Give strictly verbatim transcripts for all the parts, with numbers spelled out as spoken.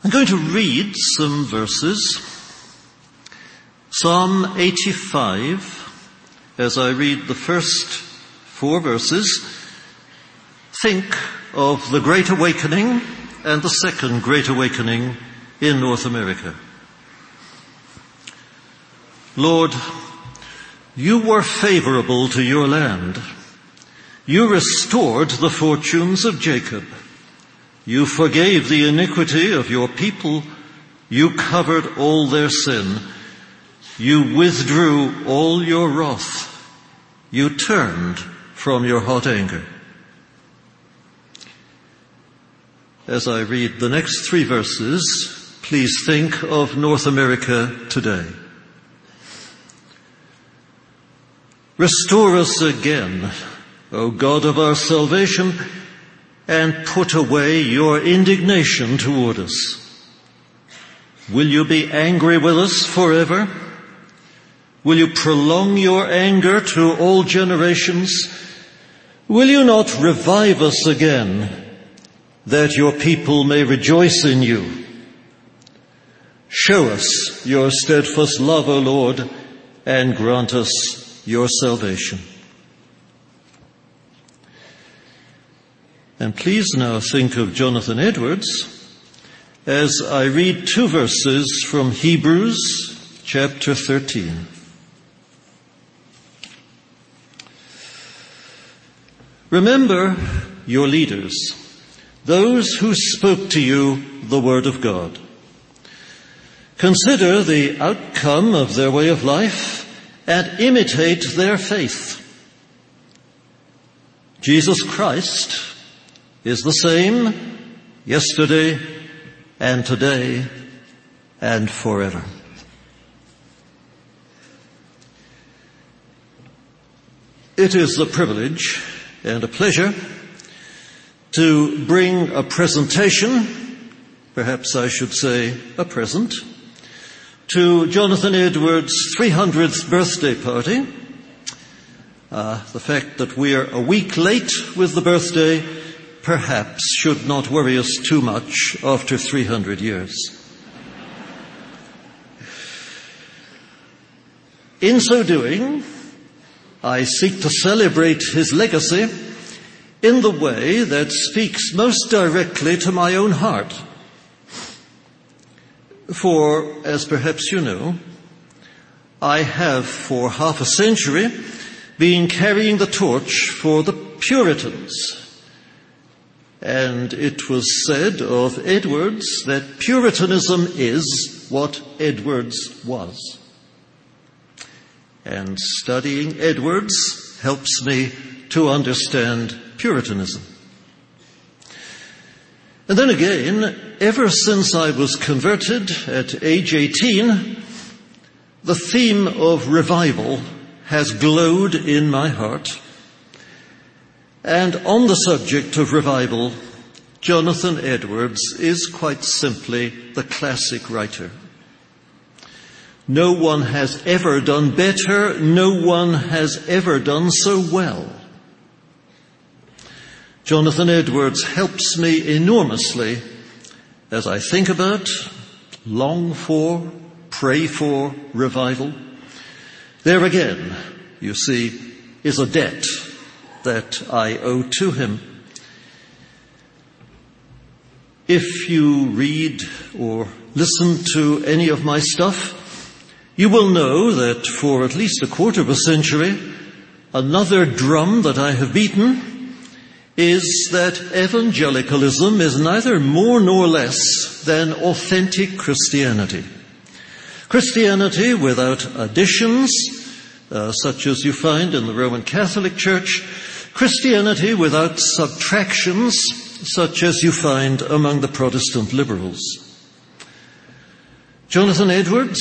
I'm going to read some verses. Psalm eighty-five, as I read the first four verses, think of the Great Awakening and the Second Great Awakening in North America. Lord, you were favorable to your land. You restored the fortunes of Jacob. You forgave the iniquity of your people. You covered all their sin. You withdrew all your wrath. You turned from your hot anger. As I read the next three verses, please think of North America today. Restore us again, O God of our salvation, and put away your indignation toward us. Will you be angry with us forever? Will you prolong your anger to all generations? Will you not revive us again, that your people may rejoice in you? Show us your steadfast love, O Lord, and grant us your salvation. And please now think of Jonathan Edwards as I read two verses from Hebrews chapter thirteen. Remember your leaders, those who spoke to you the word of God. Consider the outcome of their way of life and imitate their faith. Jesus Christ is the same yesterday and today and forever. It is the privilege and a pleasure to bring a presentation, perhaps I should say a present, to Jonathan Edwards' three hundredth birthday party. Uh, the fact that we are a week late with the birthday perhaps should not worry us too much after three hundred years. In so doing, I seek to celebrate his legacy in the way that speaks most directly to my own heart. For, as perhaps you know, I have for half a century been carrying the torch for the Puritans. And it was said of Edwards that Puritanism is what Edwards was. And studying Edwards helps me to understand Puritanism. And then again, ever since I was converted at age eighteen, the theme of revival has glowed in my heart. And on the subject of revival, Jonathan Edwards is quite simply the classic writer. No one has ever done better. No one has ever done so well. Jonathan Edwards helps me enormously as I think about, long for, pray for revival. There again, you see, is a debt that I owe to him. If you read or listen to any of my stuff, you will know that for at least a quarter of a century, another drum that I have beaten is that evangelicalism is neither more nor less than authentic Christianity. Christianity without additions, uh, such as you find in the Roman Catholic Church. Christianity without subtractions, such as you find among the Protestant liberals. Jonathan Edwards,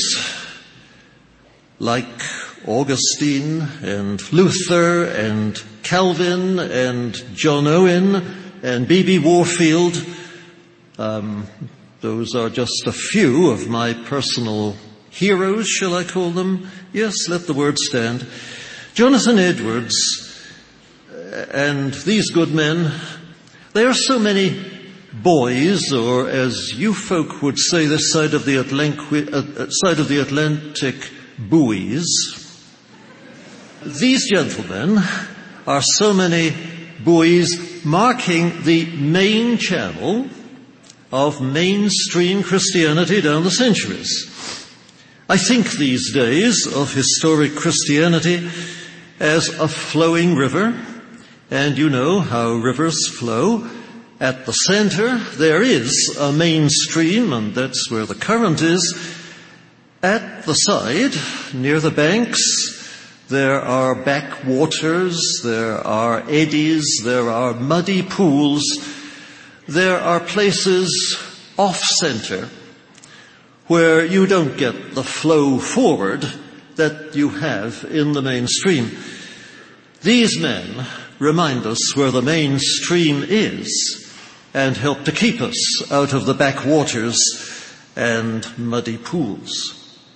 like Augustine and Luther and Calvin and John Owen and B B Warfield, um, those are just a few of my personal heroes, shall I call them? Yes, let the word stand. Jonathan Edwards and these good men, they are so many buoys, or as you folk would say this side of the Atlantic, uh, side of the Atlantic, buoys. These gentlemen are so many buoys marking the main channel of mainstream Christianity down the centuries. I think these days of historic Christianity as a flowing river, and you know how rivers flow. At the center there is a mainstream, and that's where the current is. At the side, near the banks, there are backwaters, there are eddies, there are muddy pools, there are places off-center where you don't get the flow forward that you have in the mainstream. These men remind us where the mainstream is and help to keep us out of the backwaters and muddy pools.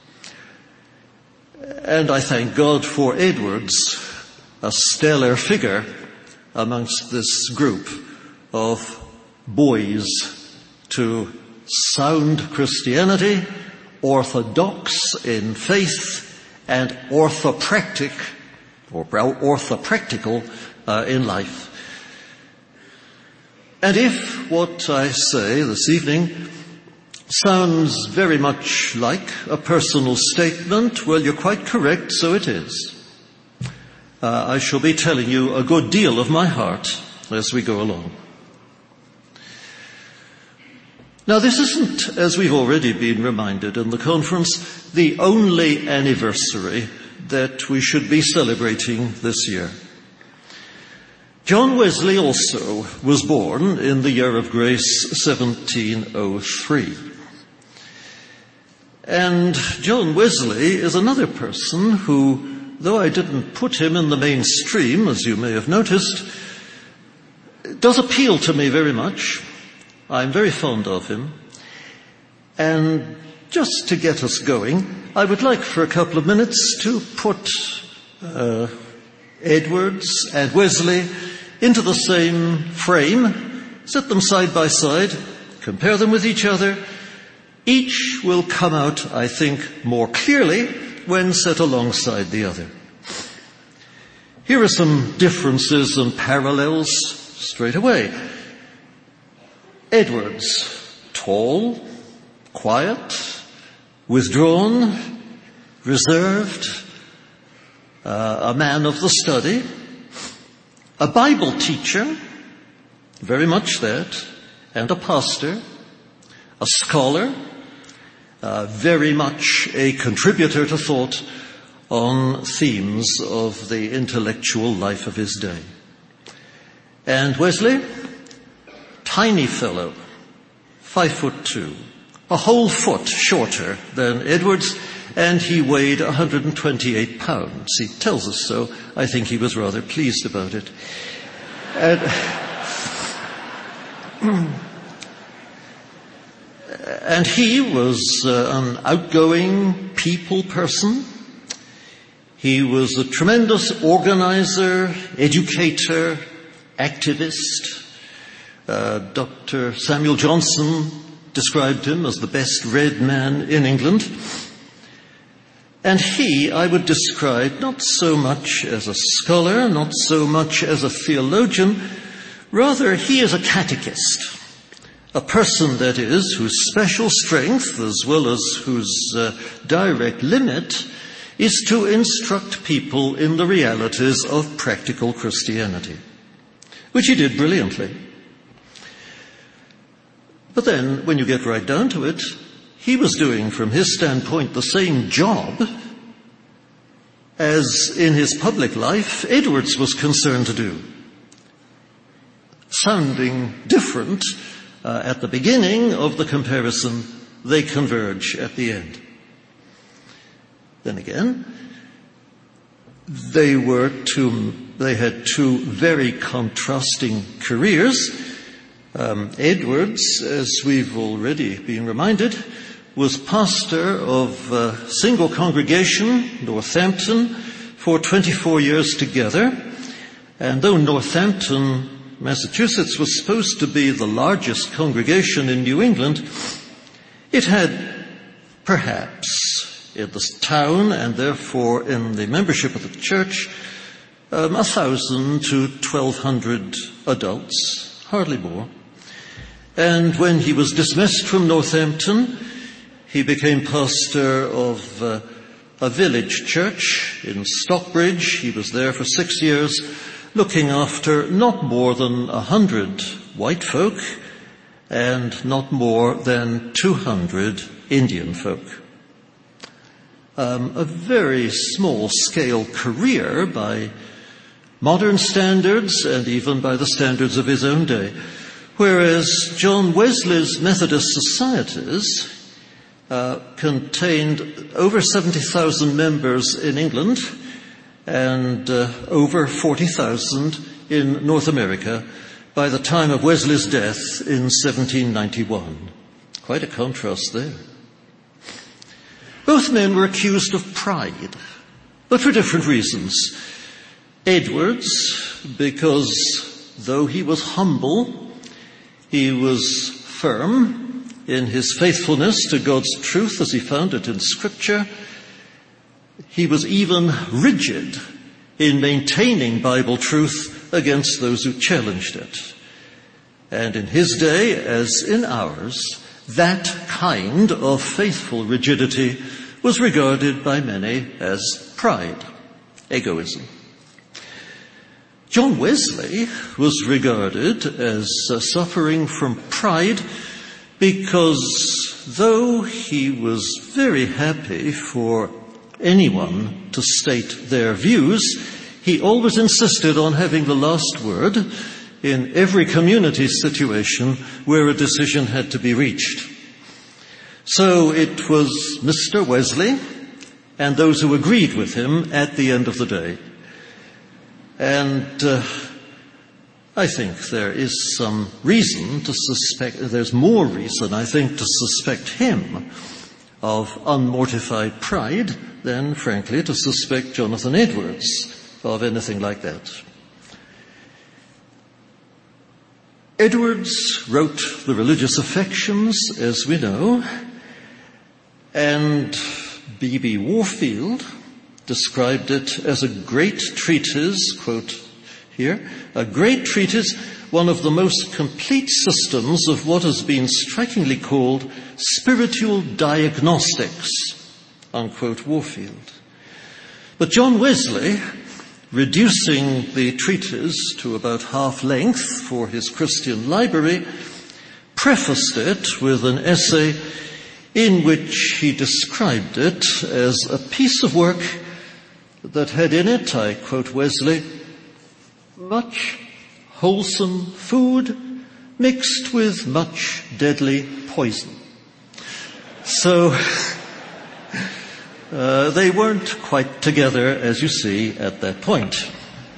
And I thank God for Edwards, a stellar figure amongst this group of boys to sound Christianity, orthodox in faith, and orthopractic, or orthopractical uh, in life. And if what I say this evening sounds very much like a personal statement, well, you're quite correct, so it is. Uh, I shall be telling you a good deal of my heart as we go along. Now, this isn't, as we've already been reminded in the conference, the only anniversary that we should be celebrating this year. John Wesley also was born in the year of grace seventeen oh three. And John Wesley is another person who, though I didn't put him in the mainstream, as you may have noticed, does appeal to me very much. I'm very fond of him. And just to get us going, I would like for a couple of minutes to put uh, Edwards and Wesley into the same frame, set them side by side, compare them with each other. Each will come out, I think, more clearly when set alongside the other. Here are some differences and parallels straight away. Edwards, tall, quiet, withdrawn, reserved, uh, a man of the study, a Bible teacher, very much that, and a pastor, a scholar, uh, very much a contributor to thought on themes of the intellectual life of his day. And Wesley, tiny fellow, five foot two, a whole foot shorter than Edwards, and he weighed one hundred twenty-eight pounds. He tells us so. I think he was rather pleased about it. And, and he was uh, an outgoing people person. He was a tremendous organizer, educator, activist. Uh, Doctor Samuel Johnson described him as the best read man in England. And he, I would describe not so much as a scholar, not so much as a theologian, rather he is a catechist, a person, that is, whose special strength, as well as whose uh, direct limit, is to instruct people in the realities of practical Christianity, which he did brilliantly. But then, when you get right down to it, he was doing, from his standpoint, the same job as in his public life Edwards was concerned to do. Sounding different uh, at the beginning of the comparison, they converge at the end. Then again, they were two, they had two very contrasting careers. Um, Edwards, as we've already been reminded, was pastor of a single congregation, Northampton, for twenty-four years together. And though Northampton Massachusetts was supposed to be the largest congregation in New England, it had perhaps in the town and therefore in the membership of the church um, a thousand to twelve hundred adults, hardly more. And when he was dismissed from Northampton, he became pastor of uh, a village church in Stockbridge. He was there for six years, looking after not more than a hundred white folk and not more than two hundred Indian folk. Um, a very small-scale career by modern standards and even by the standards of his own day. Whereas John Wesley's Methodist societies uh, contained over seventy thousand members in England and uh, over forty thousand in North America by the time of Wesley's death in seventeen ninety-one. Quite a contrast there. Both men were accused of pride, but for different reasons. Edwards, because though he was humble, he was firm in his faithfulness to God's truth as he found it in Scripture. He was even rigid in maintaining Bible truth against those who challenged it. And in his day, as in ours, that kind of faithful rigidity was regarded by many as pride, egoism. John Wesley was regarded as uh, suffering from pride because though he was very happy for anyone to state their views, he always insisted on having the last word in every community situation where a decision had to be reached. So it was Mister Wesley and those who agreed with him at the end of the day. And uh, I think there is some reason to suspect, there's more reason, I think, to suspect him of unmortified pride than, frankly, to suspect Jonathan Edwards of anything like that. Edwards wrote The Religious Affections, as we know, and B B Warfield described it as a great treatise, quote here, a great treatise, one of the most complete systems of what has been strikingly called spiritual diagnostics, unquote Warfield. But John Wesley, reducing the treatise to about half length for his Christian library, prefaced it with an essay in which he described it as a piece of work that had in it, I quote Wesley, much wholesome food mixed with much deadly poison. So uh, they weren't quite together, as you see, at that point.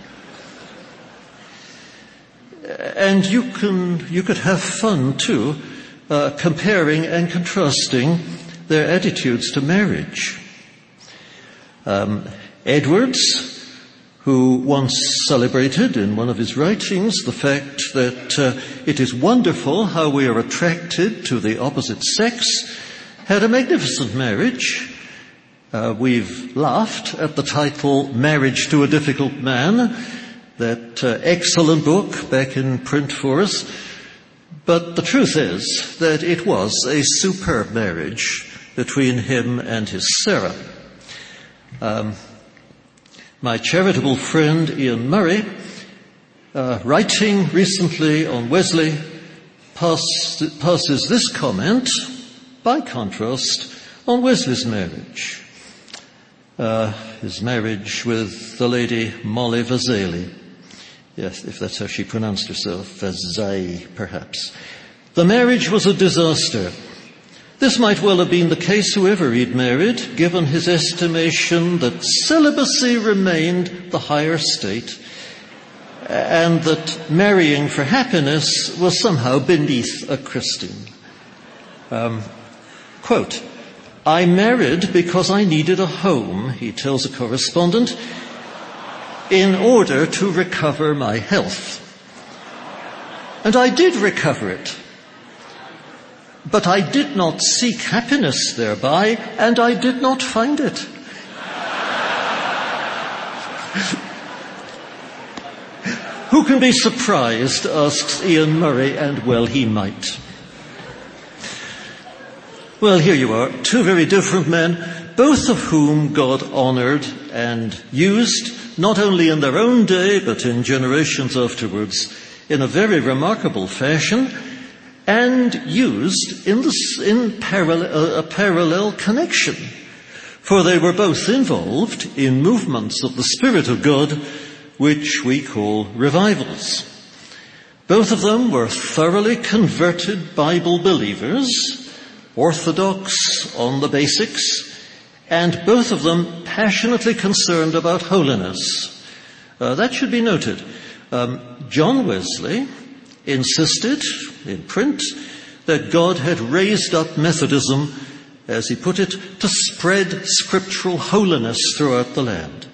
And you can, you could have fun too, uh, comparing and contrasting their attitudes to marriage. Um, Edwards, who once celebrated in one of his writings the fact that uh, it is wonderful how we are attracted to the opposite sex, had a magnificent marriage. Uh, we've laughed at the title Marriage to a Difficult Man, that uh, excellent book back in print for us. But the truth is that it was a superb marriage between him and his Sarah. Um, My charitable friend Ian Murray, uh, writing recently on Wesley, pass, passes this comment, by contrast, on Wesley's marriage. Uh, his marriage with the lady Molly Vasali. Yes, if that's how she pronounced herself, Vasai, perhaps. The marriage was a disaster. This might well have been the case whoever he'd married, given his estimation that celibacy remained the higher state and that marrying for happiness was somehow beneath a Christian. Um, quote, I married because I needed a home, he tells a correspondent, in order to recover my health. And I did recover it. But I did not seek happiness thereby, and I did not find it. Who can be surprised, asks Ian Murray, and well he might. Well, here you are, two very different men, both of whom God honored and used, not only in their own day, but in generations afterwards, in a very remarkable fashion, and used in, this, in parallel, a parallel connection. For they were both involved in movements of the Spirit of God, which we call revivals. Both of them were thoroughly converted Bible believers, orthodox on the basics, and both of them passionately concerned about holiness. Uh, that should be noted. Um, John Wesley insisted in print that God had raised up Methodism, as he put it, to spread scriptural holiness throughout the land.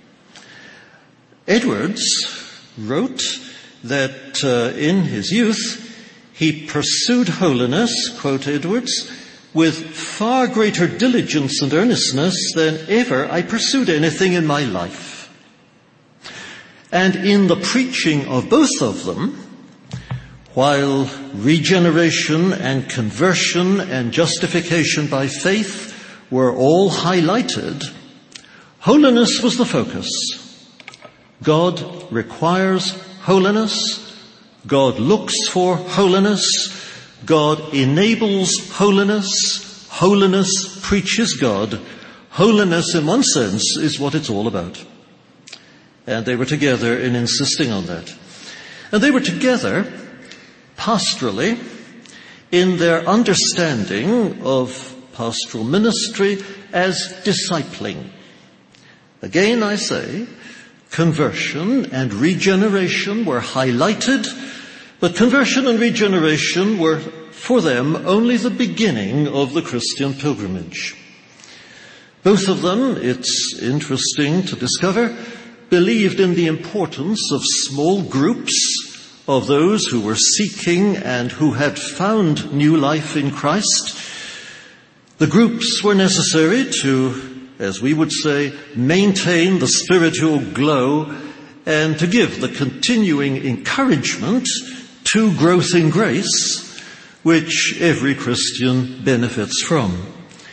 Edwards wrote that uh, in his youth he pursued holiness, quote Edwards, with far greater diligence and earnestness than ever I pursued anything in my life. And in the preaching of both of them, while regeneration and conversion and justification by faith were all highlighted, holiness was the focus. God requires holiness. God looks for holiness. God enables holiness. Holiness preaches God. Holiness, in one sense, is what it's all about. And they were together in insisting on that. And they were together pastorally in their understanding of pastoral ministry as discipling. Again, I say, conversion and regeneration were highlighted, but conversion and regeneration were, for them, only the beginning of the Christian pilgrimage. Both of them, it's interesting to discover, believed in the importance of small groups of those who were seeking and who had found new life in Christ. The groups were necessary to, as we would say, maintain the spiritual glow and to give the continuing encouragement to growth in grace, which every Christian benefits from.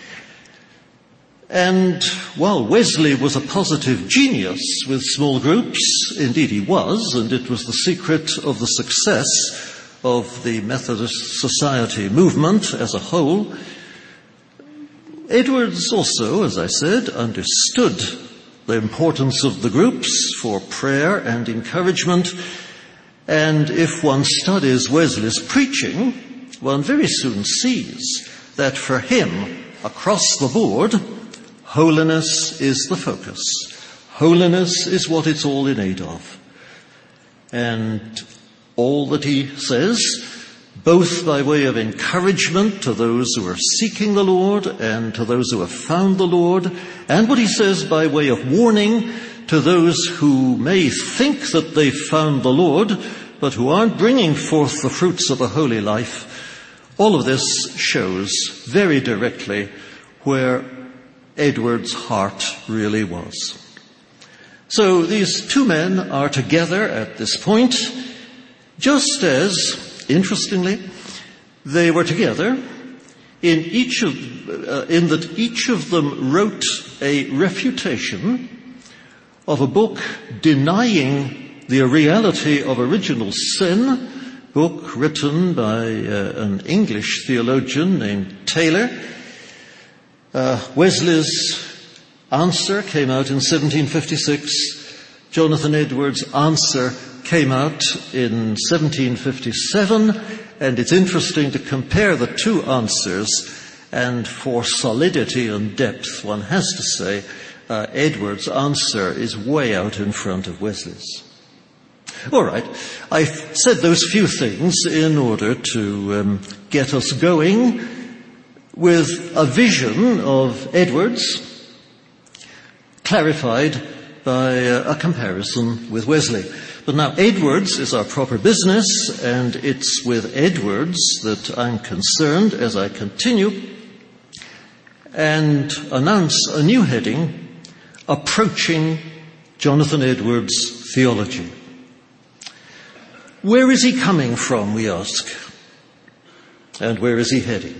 And while Wesley was a positive genius with small groups, indeed he was, and it was the secret of the success of the Methodist Society movement as a whole, Edwards also, as I said, understood the importance of the groups for prayer and encouragement. And if one studies Wesley's preaching, one very soon sees that for him, across the board, holiness is the focus. Holiness is what it's all in aid of. And all that he says, both by way of encouragement to those who are seeking the Lord and to those who have found the Lord, and what he says by way of warning to those who may think that they've found the Lord, but who aren't bringing forth the fruits of a holy life, all of this shows very directly where Edward's heart really was. So these two men are together at this point, just as, interestingly, they were together in each of, uh, in that each of them wrote a refutation of a book denying the reality of original sin, book written by uh, an English theologian named Taylor. Uh, Wesley's answer came out in seventeen fifty-six. Jonathan Edwards' answer came out in seventeen fifty-seven. And it's interesting to compare the two answers. And for solidity and depth, one has to say, uh, Edwards' answer is way out in front of Wesley's. All right. I've said those few things in order to um, get us going with a vision of Edwards clarified by a comparison with Wesley. But now Edwards is our proper business, and it's with Edwards that I'm concerned as I continue and announce a new heading, Approaching Jonathan Edwards' Theology. Where is he coming from, we ask, and where is he heading?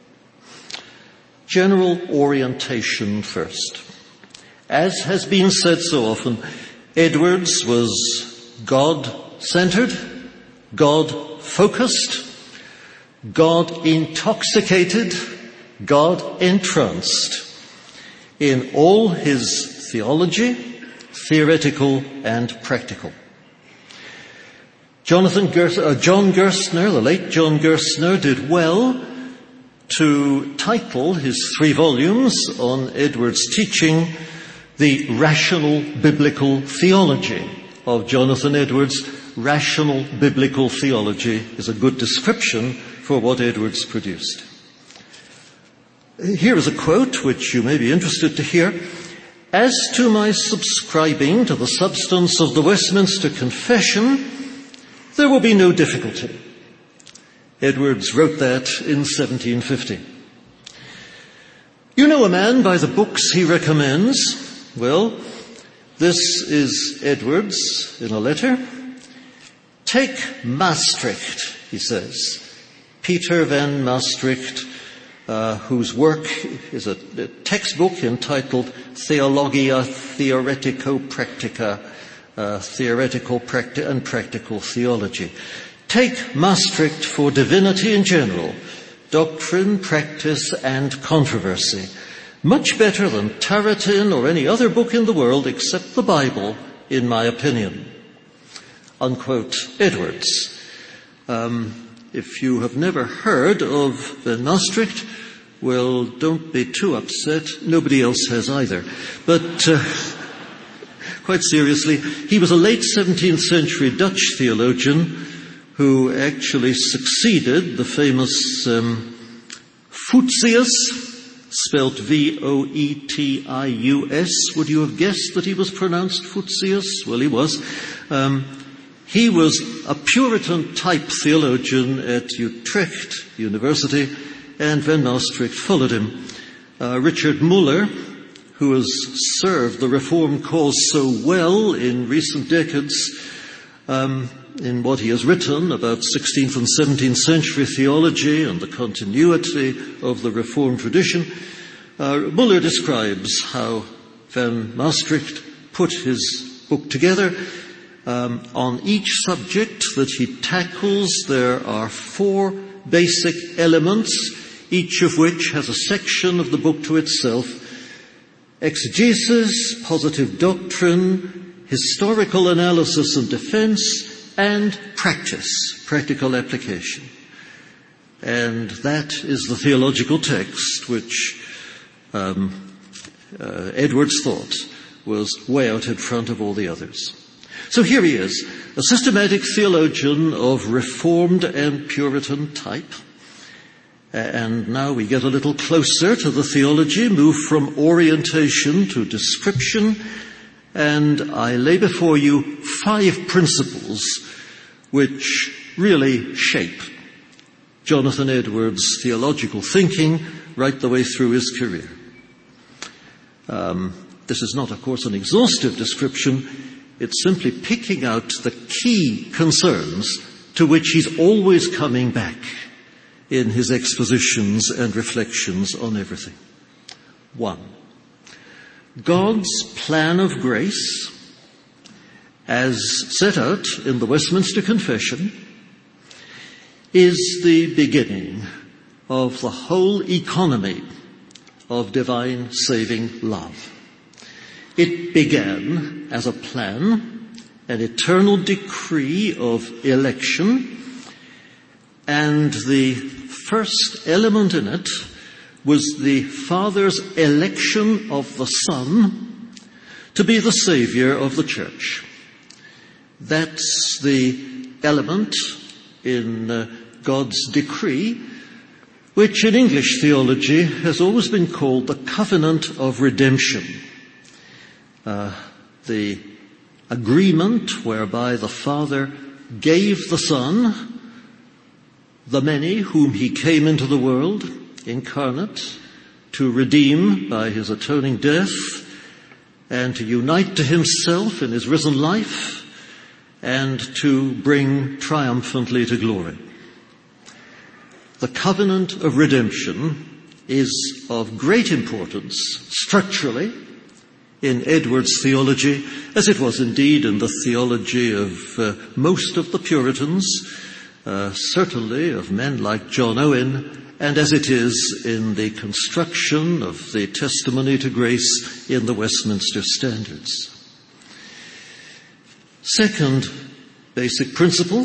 General orientation first. As has been said so often, Edwards was God-centered, God-focused, God-intoxicated, God-entranced in all his theology, theoretical and practical. Jonathan Gers- uh, John Gerstner, the late John Gerstner, did well to title his three volumes on Edwards' teaching, The Rational Biblical Theology of Jonathan Edwards. Rational Biblical Theology is a good description for what Edwards produced. Here is a quote which you may be interested to hear. As to my subscribing to the substance of the Westminster Confession, there will be no difficulty. Edwards wrote that in seventeen fifty. You know a man by the books he recommends? Well, this is Edwards in a letter. Take Maastricht, he says. Peter van Maastricht, uh, whose work is a, a textbook entitled Theologia Theoretico-Practica, uh, Theoretical Practi- and Practical Theology. Take Maastricht for divinity in general, doctrine, practice, and controversy. Much better than Taratin or any other book in the world except the Bible, in my opinion. Unquote, Edwards. Um, if you have never heard of Van Maastricht, well, don't be too upset. Nobody else has either. But uh, quite seriously, he was a late seventeenth century Dutch theologian who actually succeeded the famous um, Voetius, spelled V O E T I U S. Would you have guessed that he was pronounced Voetius? Well, he was. Um, he was a Puritan-type theologian at Utrecht University, and Van Maastricht followed him. Uh, Richard Muller, who has served the Reformed cause so well in recent decades, um, in what he has written about sixteenth and seventeenth century theology and the continuity of the Reformed tradition, uh, Muller describes how Van Maastricht put his book together. Um, on each subject that he tackles, there are four basic elements, each of which has a section of the book to itself. Exegesis, positive doctrine, historical analysis and defense, and practice, practical application. And that is the theological text which um, uh, Edwards thought was way out in front of all the others. So here he is, a systematic theologian of Reformed and Puritan type. And now we get a little closer to the theology, move from orientation to description, and I lay before you five principles which really shape Jonathan Edwards' theological thinking right the way through his career. Um, this is not, of course, an exhaustive description. It's simply picking out the key concerns to which he's always coming back in his expositions and reflections on everything. One, God's plan of grace, as set out in the Westminster Confession, is the beginning of the whole economy of divine saving love. It began as a plan, an eternal decree of election, and the first element in it was the Father's election of the Son to be the Savior of the Church. That's the element in uh, God's decree, which in English theology has always been called the covenant of redemption. Uh, the agreement whereby the Father gave the Son, the many whom he came into the world, incarnate, to redeem by his atoning death and to unite to himself in his risen life and to bring triumphantly to glory. The covenant of redemption is of great importance structurally in Edward's theology, as it was indeed in the theology of uh, most of the Puritans, uh, certainly of men like John Owen, and as it is in the construction of the Testimony to Grace in the Westminster Standards. Second basic principle: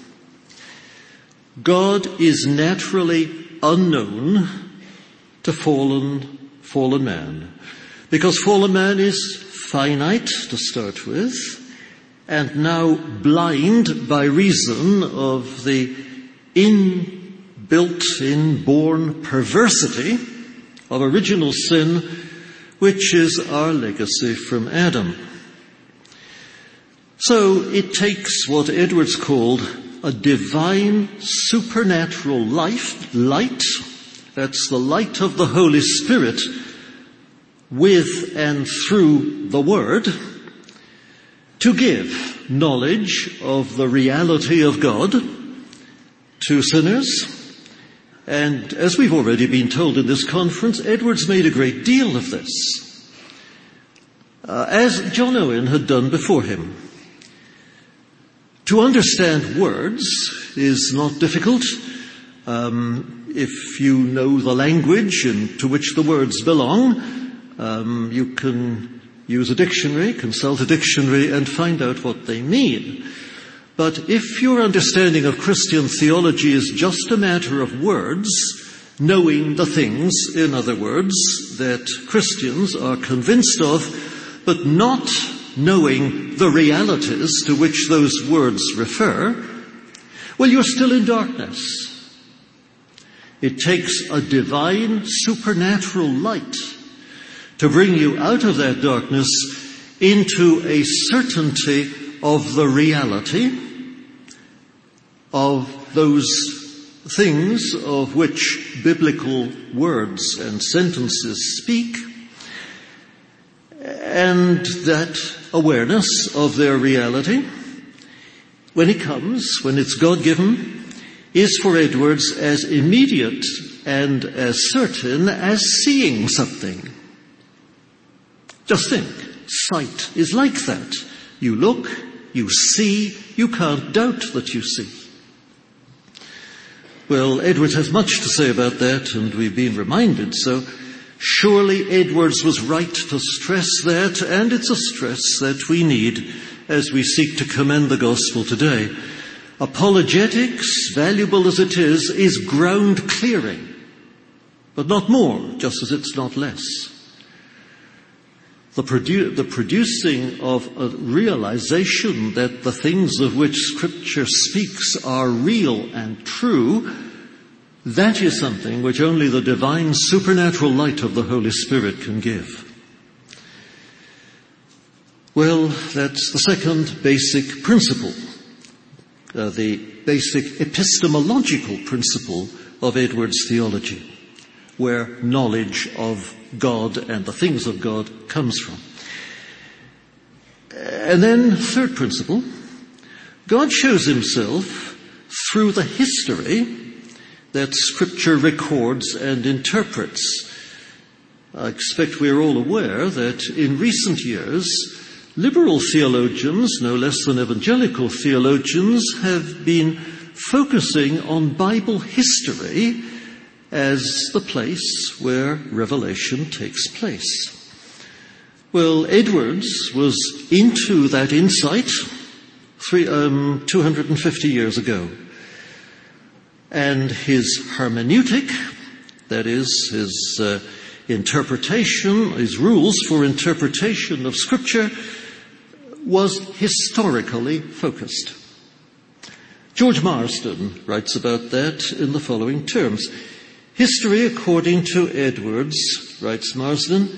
God is naturally unknown to fallen, fallen man, because fallen man is finite to start with, and now blind by reason of the inbuilt, inborn perversity of original sin, which is our legacy from Adam. So it takes what Edwards called a divine supernatural life, light, that's the light of the Holy Spirit, with and through the Word, to give knowledge of the reality of God to sinners. And as we've already been told in this conference, Edwards made a great deal of this, uh, as John Owen had done before him. To understand words is not difficult um, if you know the language in, to which the words belong. Um, you can use a dictionary, consult a dictionary, and find out what they mean. But if your understanding of Christian theology is just a matter of words, knowing the things, in other words, that Christians are convinced of, but not knowing the realities to which those words refer, well, you're still in darkness. It takes a divine, supernatural light to bring you out of that darkness into a certainty of the reality of those things of which biblical words and sentences speak, and that awareness of their reality, when it comes, when it's God-given, is for Edwards as immediate and as certain as seeing something. Just think, sight is like that. You look, you see, you can't doubt that you see. Well, Edwards has much to say about that, and we've been reminded so. Surely Edwards was right to stress that, and it's a stress that we need as we seek to commend the gospel today. Apologetics, valuable as it is, is ground clearing, but not more, just as it's not less. The, produ- the producing of a realization that the things of which Scripture speaks are real and true, that is something which only the divine supernatural light of the Holy Spirit can give. Well, that's the second basic principle, uh, the basic epistemological principle of Edwards' theology, where knowledge of God and the things of God comes from. And then, third principle, God shows himself through the history that Scripture records and interprets. I expect we're all aware that in recent years, liberal theologians, no less than evangelical theologians, have been focusing on Bible history as the place where revelation takes place. Well, Edwards was into that insight three, um, two hundred fifty years ago. And his hermeneutic, that is, his uh, interpretation, his rules for interpretation of Scripture, was historically focused. George Marsden writes about that in the following terms. History, according to Edwards, writes Marsden,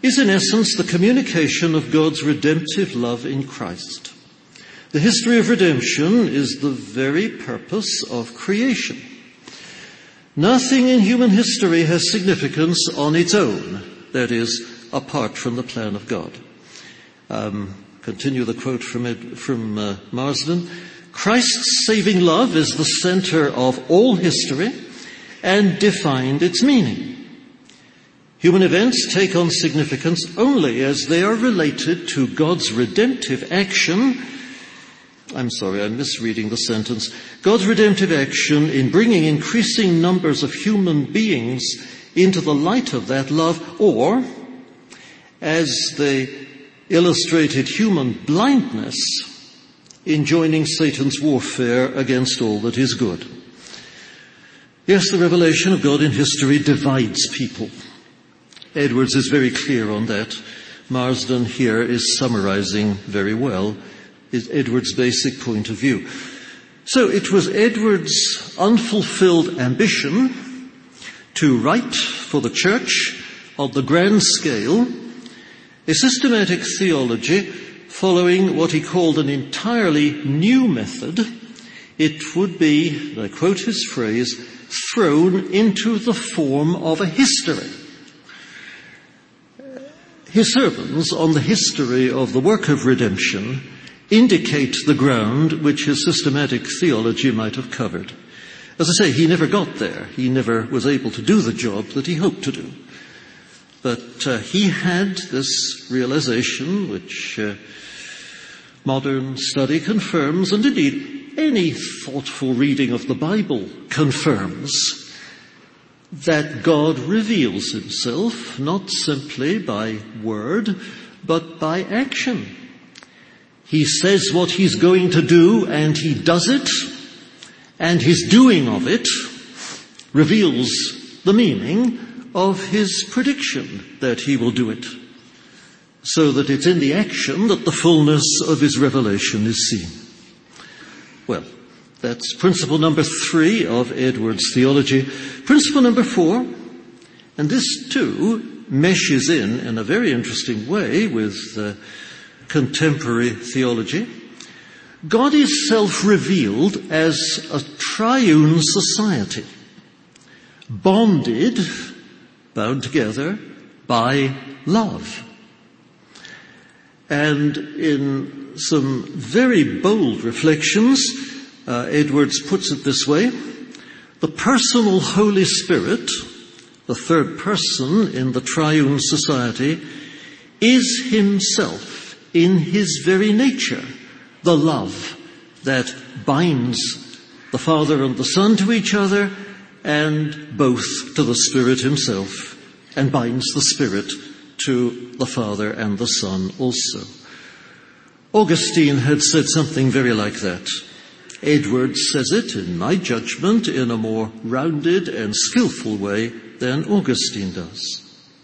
is in essence the communication of God's redemptive love in Christ. The history of redemption is the very purpose of creation. Nothing in human history has significance on its own, that is, apart from the plan of God. Um, continue the quote from, Ed, from uh, Marsden. Christ's saving love is the center of all history and defined its meaning. Human events take on significance only as they are related to God's redemptive action. I'm sorry, I'm misreading the sentence. God's redemptive action in bringing increasing numbers of human beings into the light of that love, or, as they illustrated human blindness in joining Satan's warfare against all that is good. Yes, the revelation of God in history divides people. Edwards is very clear on that. Marsden here is summarizing very well is Edwards' basic point of view. So it was Edwards' unfulfilled ambition to write for the church on the grand scale a systematic theology following what he called an entirely new method. It would be, I quote his phrase, thrown into the form of a history. His sermons on the history of the work of redemption indicate the ground which his systematic theology might have covered. As I say, he never got there. He never was able to do the job that he hoped to do. But uh, he had this realization, which uh, modern study confirms, and indeed any thoughtful reading of the Bible confirms, that God reveals himself not simply by word, but by action. He says what he's going to do, and he does it, and his doing of it reveals the meaning of his prediction that he will do it, so that it's in the action that the fullness of his revelation is seen. Well, that's principle number three of Edwards' theology. Principle number four, and this too meshes in in a very interesting way with uh, contemporary theology. God is self-revealed as a triune society, bonded, bound together by love. And in some very bold reflections, uh, Edwards puts it this way: the personal Holy Spirit, the third person in the triune society, is himself, in his very nature, the love that binds the Father and the Son to each other, and both to the Spirit himself, and binds the Spirit to the Father and the Son also. Augustine had said something very like that. Edwards says it, in my judgment, in a more rounded and skillful way than Augustine does.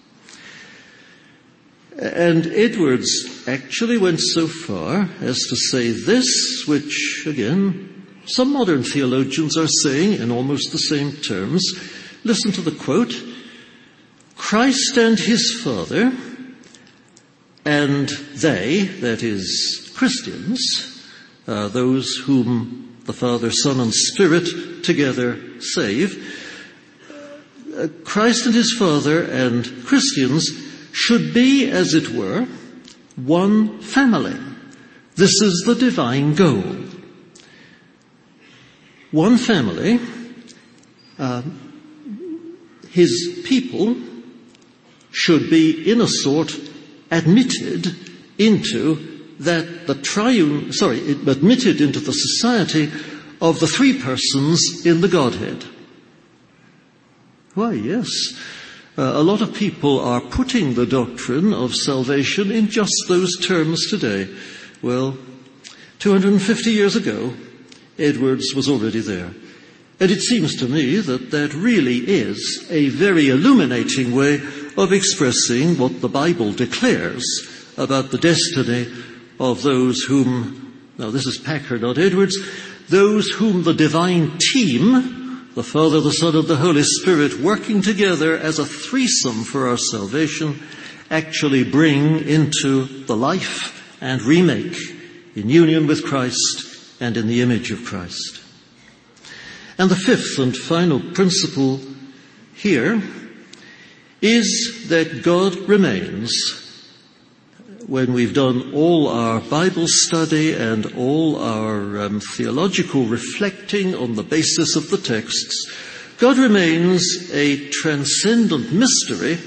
And Edwards actually went so far as to say this, which, again, some modern theologians are saying in almost the same terms. Listen to the quote: Christ and his Father, and they, that is, Christians, uh, those whom the Father, Son, and Spirit together save, uh, Christ and his Father and Christians should be, as it were, one family. This is the divine goal. One family, uh, his people should be, in a sort, admitted into that the triune, sorry, admitted into the society of the three persons in the Godhead. Why, yes. Uh, a lot of people are putting the doctrine of salvation in just those terms today. Well, two hundred fifty years ago, Edwards was already there. And it seems to me that that really is a very illuminating way of expressing what the Bible declares about the destiny of those whom, now this is Packer, not Edwards, those whom the divine team, the Father, the Son, and the Holy Spirit, working together as a threesome for our salvation, actually bring into the life and remake in union with Christ and in the image of Christ. And the fifth and final principle here is that God remains. When we've done all our Bible study and all our um, theological reflecting on the basis of the texts, God remains a transcendent mystery,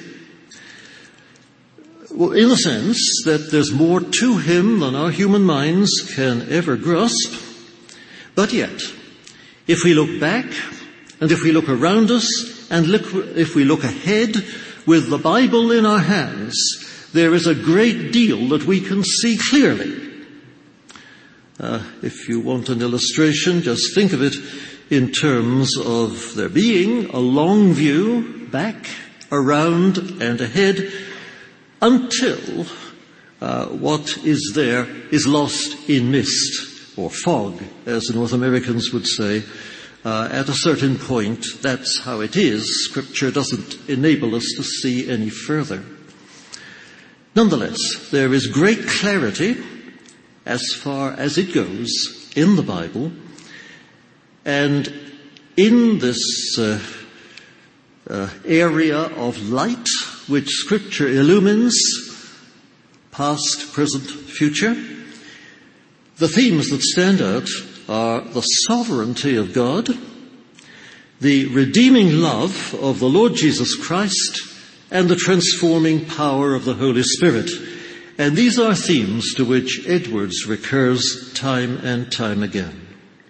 well, in the sense that there's more to him than our human minds can ever grasp. But yet, if we look back and if we look around us and look, if we look ahead with the Bible in our hands, there is a great deal that we can see clearly. Uh, if you want an illustration, just think of it in terms of there being a long view back, around, and ahead until uh, what is there is lost in mist or fog, as the North Americans would say. Uh, at a certain point, that's how it is. Scripture doesn't enable us to see any further. Nonetheless, there is great clarity as far as it goes in the Bible, and in this uh, uh, area of light which Scripture illumines, past, present, future, the themes that stand out are the sovereignty of God, the redeeming love of the Lord Jesus Christ, and the transforming power of the Holy Spirit. And these are themes to which Edwards recurs time and time again.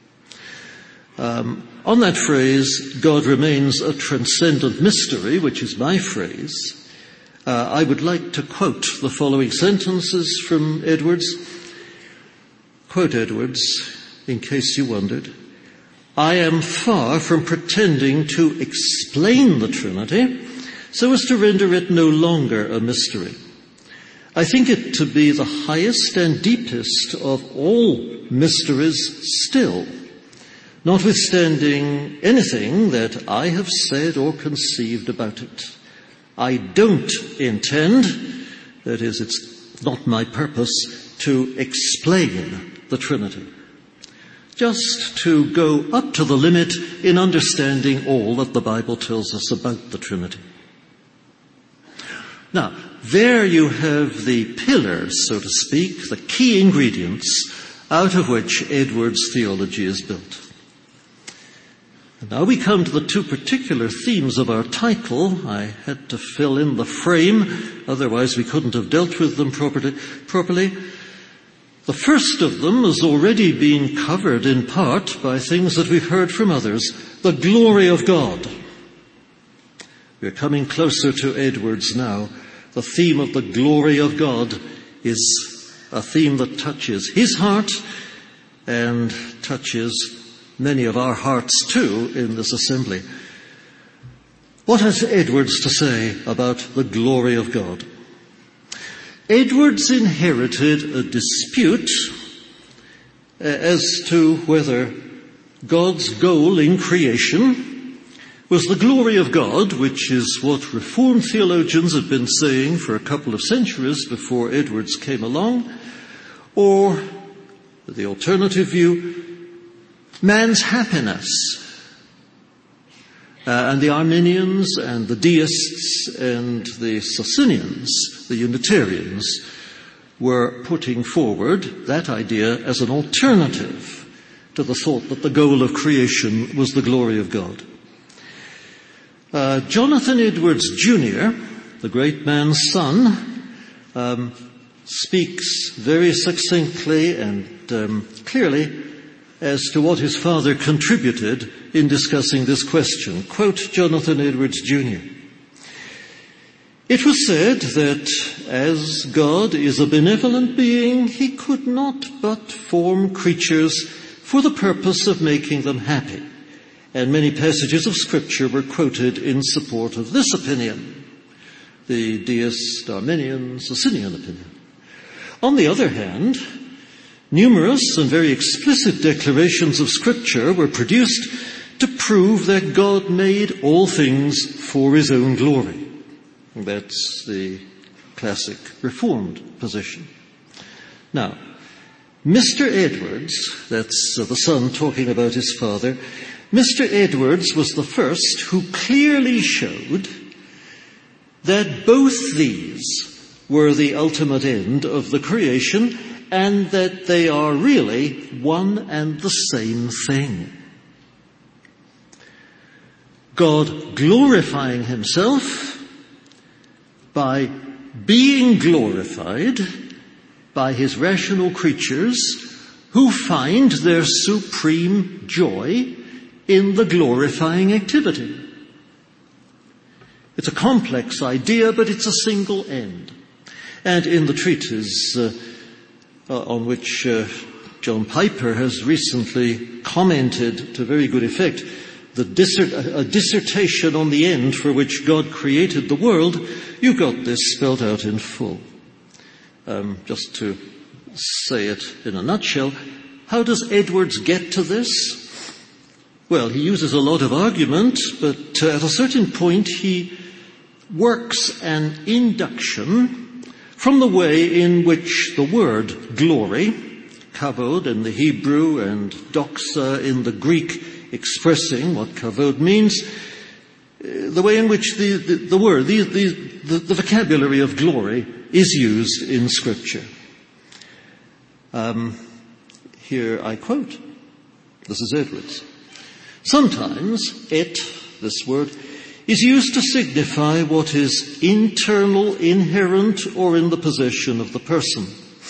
Um, on that phrase, God remains a transcendent mystery, which is my phrase, uh, I would like to quote the following sentences from Edwards. Quote Edwards, in case you wondered. I am far from pretending to explain the Trinity so as to render it no longer a mystery. I think it to be the highest and deepest of all mysteries still, notwithstanding anything that I have said or conceived about it. I don't intend, that is, it's not my purpose, to explain the Trinity. Just to go up to the limit in understanding all that the Bible tells us about the Trinity. Now, there you have the pillars, so to speak, the key ingredients out of which Edwards' theology is built. And now we come to the two particular themes of our title. I had to fill in the frame, otherwise we couldn't have dealt with them properly. properly. The first of them has already been covered in part by things that we've heard from others, the glory of God. We're coming closer to Edwards now. The theme of the glory of God is a theme that touches his heart and touches many of our hearts too in this assembly. What has Edwards to say about the glory of God? Edwards inherited a dispute as to whether God's goal in creation was the glory of God, which is what Reformed theologians have been saying for a couple of centuries before Edwards came along, or the alternative view, man's happiness. Uh, and the Arminians and the deists and the Socinians, the Unitarians, were putting forward that idea as an alternative to the thought that the goal of creation was the glory of God. Uh, Jonathan Edwards Junior, the great man's son, um, speaks very succinctly and um, clearly as to what his father contributed in discussing this question. Quote Jonathan Edwards Junior It was said that as God is a benevolent being, he could not but form creatures for the purpose of making them happy. And many passages of Scripture were quoted in support of this opinion, the deist, Arminian, Socinian opinion. On the other hand, numerous and very explicit declarations of Scripture were produced to prove that God made all things for his own glory. That's the classic Reformed position. Now, Mister Edwards, that's uh, the son talking about his father, Mister Edwards was the first who clearly showed that both these were the ultimate end of the creation and that they are really one and the same thing. God glorifying himself by being glorified by his rational creatures who find their supreme joy in the glorifying activity. It's a complex idea, but it's a single end. And in the treatise uh, uh, on which uh, John Piper has recently commented to very good effect, the dissert- a dissertation on the end for which God created the world, you've got this spelled out in full. Um, just to say it in a nutshell, how does Edwards get to this? Well, he uses a lot of argument, but uh, at a certain point he works an induction from the way in which the word glory, kavod in the Hebrew and doxa in the Greek, expressing what kavod means, the way in which the, the, the word, the, the, the, the vocabulary of glory is used in Scripture. Um, here I quote. This is Edwards. Sometimes et, this word, is used to signify what is internal, inherent, or in the possession of the person.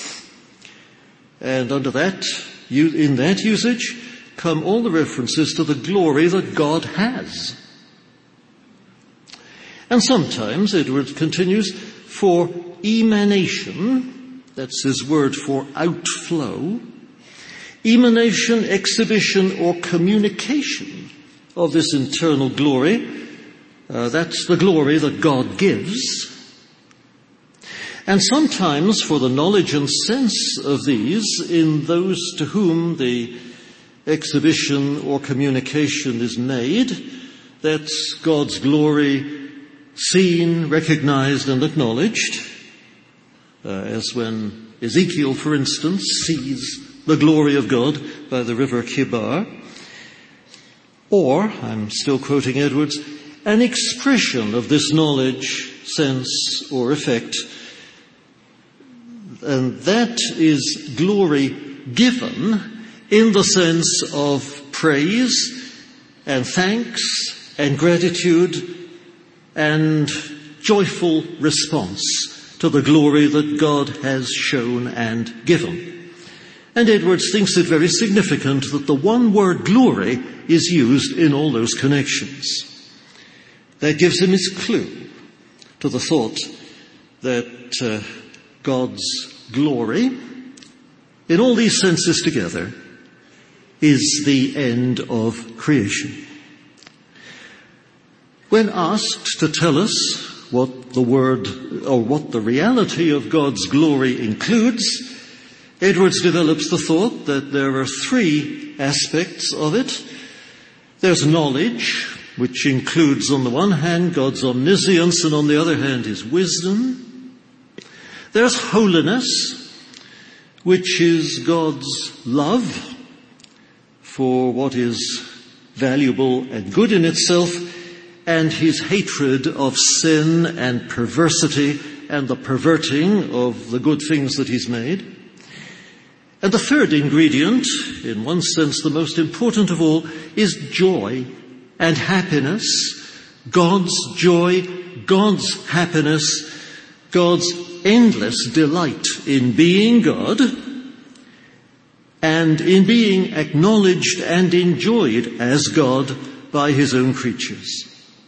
And under that, in that usage, come all the references to the glory that God has. And sometimes, Edwards continues, for emanation, that's his word for outflow, emanation, exhibition, or communication of this internal glory, uh, that's the glory that God gives. And sometimes for the knowledge and sense of these in those to whom the exhibition or communication is made, that's God's glory seen, recognized, and acknowledged, uh, as when Ezekiel, for instance, sees the glory of God by the river Kibar. Or, I'm still quoting Edwards, an expression of this knowledge, sense, or effect, and that is glory given in the sense of praise and thanks and gratitude and joyful response to the glory that God has shown and given. And Edwards thinks it very significant that the one word glory is used in all those connections. That gives him his clue to the thought that uh, God's glory, in all these senses together, is the end of creation. When asked to tell us what the word or what the reality of God's glory includes, Edwards develops the thought that there are three aspects of it. There's knowledge, which includes on the one hand God's omniscience and on the other hand his wisdom. There's holiness, which is God's love for what is valuable and good in itself, and his hatred of sin and perversity and the perverting of the good things that he's made. And the third ingredient, in one sense the most important of all, is joy and happiness. God's joy, God's happiness, God's endless delight in being God and in being acknowledged and enjoyed as God by his own creatures.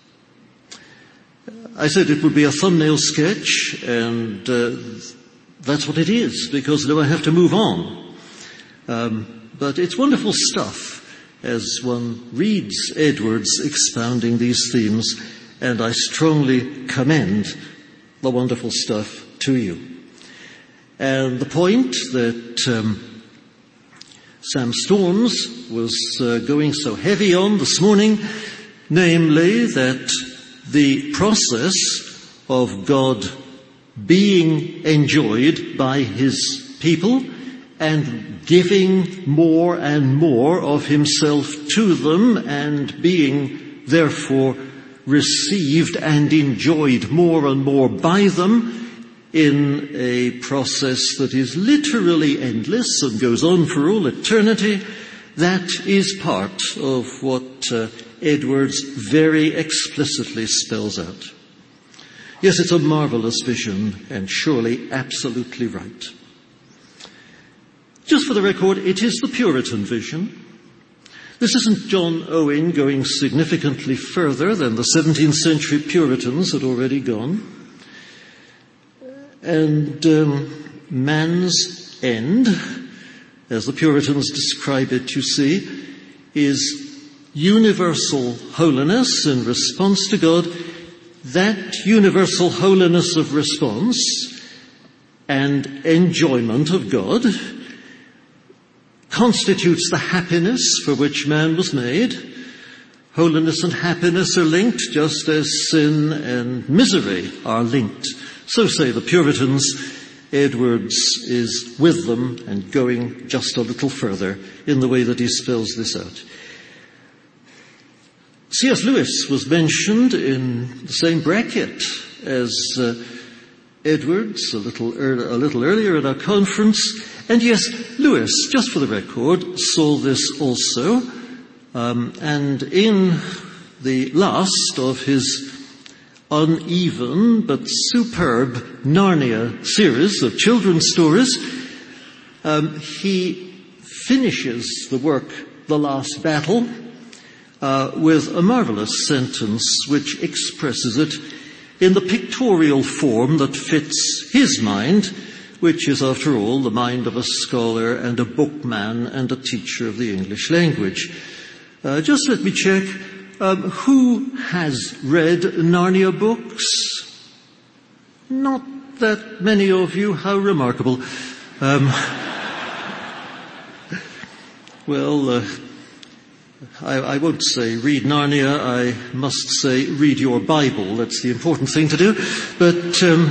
I said it would be a thumbnail sketch, and uh, that's what it is, because now I have to move on. Um, but it's wonderful stuff as one reads Edwards expounding these themes, and I strongly commend the wonderful stuff to you. And the point that um, Sam Storms was uh, going so heavy on this morning, namely that the process of God being enjoyed by his people and giving more and more of himself to them and being therefore received and enjoyed more and more by them in a process that is literally endless and goes on for all eternity. That is part of what uh, Edwards very explicitly spells out. Yes, it's a marvelous vision and surely absolutely right. Just for the record, it is the Puritan vision. This isn't John Owen going significantly further than the seventeenth century Puritans had already gone. And um, man's end, as the Puritans describe it, you see, is universal holiness in response to God. That universal holiness of response and enjoyment of God constitutes the happiness for which man was made. Holiness and happiness are linked, just as sin and misery are linked. So say the Puritans. Edwards is with them and going just a little further in the way that he spells this out. C S Lewis was mentioned in the same bracket as uh, Edwards a little, er- a little earlier at our conference. And yes, Lewis, just for the record, saw this also. Um, and in the last of his uneven but superb Narnia series of children's stories, um, he finishes the work, The Last Battle, uh, with a marvelous sentence which expresses it in the pictorial form that fits his mind, which is, after all, the mind of a scholar and a bookman and a teacher of the English language. Uh, just let me check. Um, who has read Narnia books? Not that many of you. How remarkable. Um, well, uh, I, I won't say read Narnia. I must say read your Bible. That's the important thing to do. But um,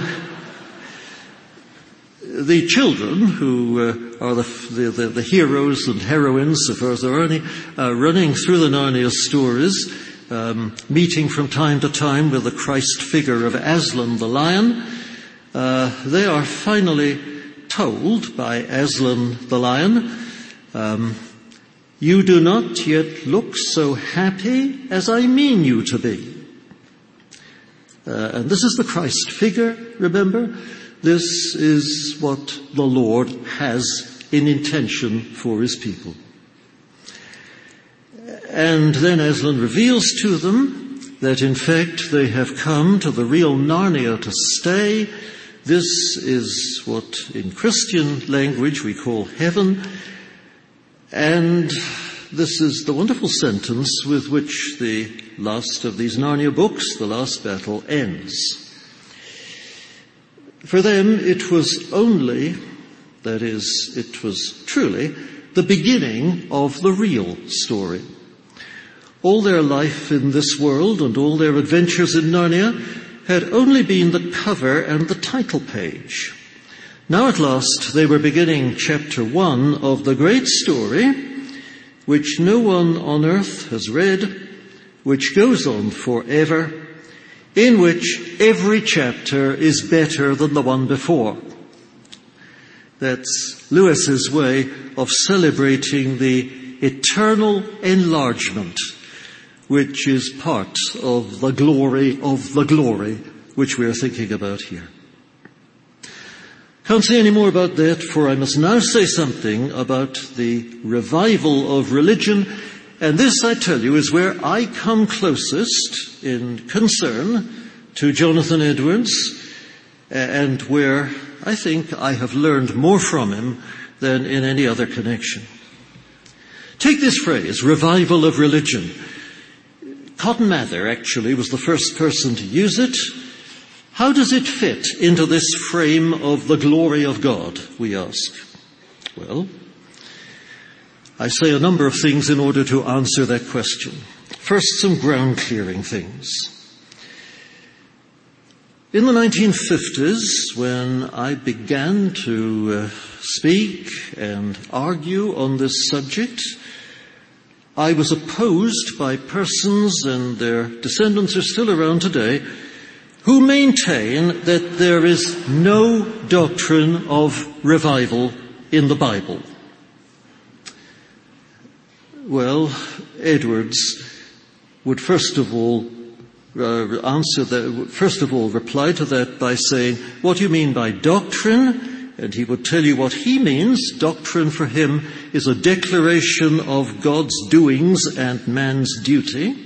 the children who uh, are the, the, the, the heroes and heroines, so far as there are any, uh, running through the Narnia stories, um, meeting from time to time with the Christ figure of Aslan the lion, uh, they are finally told by Aslan the lion, um, "You do not yet look so happy as I mean you to be." Uh, and this is the Christ figure, remember? This is what the Lord has in intention for his people. And then Aslan reveals to them that in fact they have come to the real Narnia to stay. This is what in Christian language we call heaven. And this is the wonderful sentence with which the last of these Narnia books, The Last Battle, ends. For them, it was only, that is, it was truly, the beginning of the real story. All their life in this world and all their adventures in Narnia had only been the cover and the title page. Now at last they were beginning chapter one of the great story, which no one on earth has read, which goes on forever, in which every chapter is better than the one before. That's Lewis's way of celebrating the eternal enlargement, which is part of the glory of the glory, which we are thinking about here. Can't say any more about that, for I must now say something about the revival of religion. And this, I tell you, is where I come closest in concern to Jonathan Edwards, and where I think I have learned more from him than in any other connection. Take this phrase, revival of religion. Cotton Mather actually was the first person to use it. How does it fit into this frame of the glory of God, we ask? Well, I say a number of things in order to answer that question. First, some ground clearing things. In the nineteen fifties, when I began to uh, speak and argue on this subject, I was opposed by persons, and their descendants are still around today, who maintain that there is no doctrine of revival in the Bible. Well, Edwards would first of all uh, answer that, first of all reply to that by saying, what do you mean by doctrine? And he would tell you what he means. Doctrine for him is a declaration of God's doings and man's duty.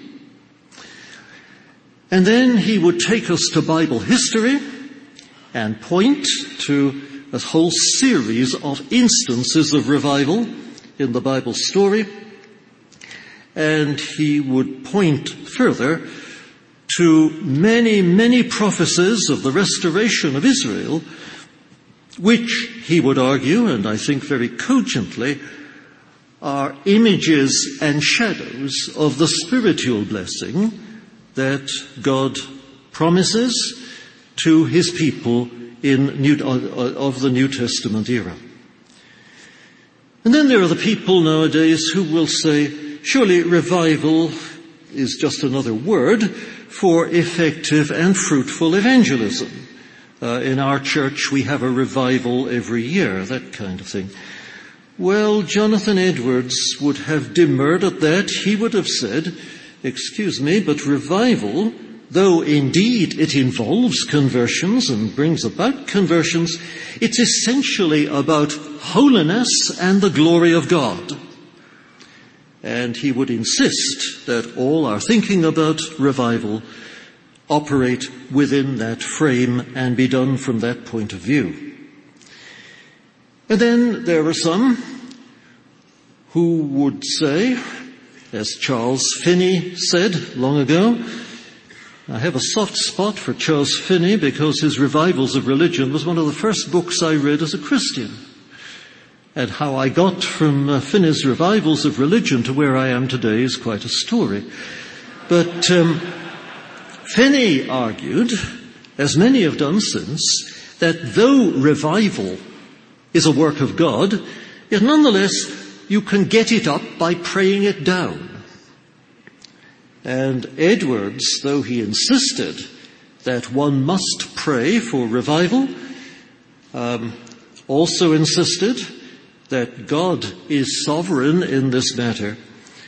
And then he would take us to Bible history and point to a whole series of instances of revival in the Bible story. And he would point further to many, many prophecies of the restoration of Israel, which he would argue, and I think very cogently, are images and shadows of the spiritual blessing that God promises to his people in New, of the New Testament era. And then there are the people nowadays who will say, surely revival is just another word for effective and fruitful evangelism. Uh, in our church we have a revival every year, that kind of thing. Well, Jonathan Edwards would have demurred at that. He would have said, excuse me, but revival, though indeed it involves conversions and brings about conversions, it's essentially about holiness and the glory of God. And he would insist that all our thinking about revival operate within that frame and be done from that point of view. And then there are some who would say, as Charles Finney said long ago, I have a soft spot for Charles Finney because his Revivals of Religion was one of the first books I read as a Christian. And how I got from uh, Finney's Revivals of Religion to where I am today is quite a story. But um, Finney argued, as many have done since, that though revival is a work of God, yet nonetheless you can get it up by praying it down. And Edwards, though he insisted that one must pray for revival, um, also insisted that God is sovereign in this matter,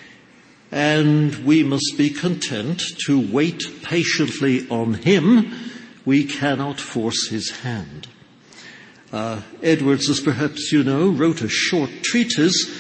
and we must be content to wait patiently on him. We cannot force his hand. Uh, Edwards, as perhaps you know, wrote a short treatise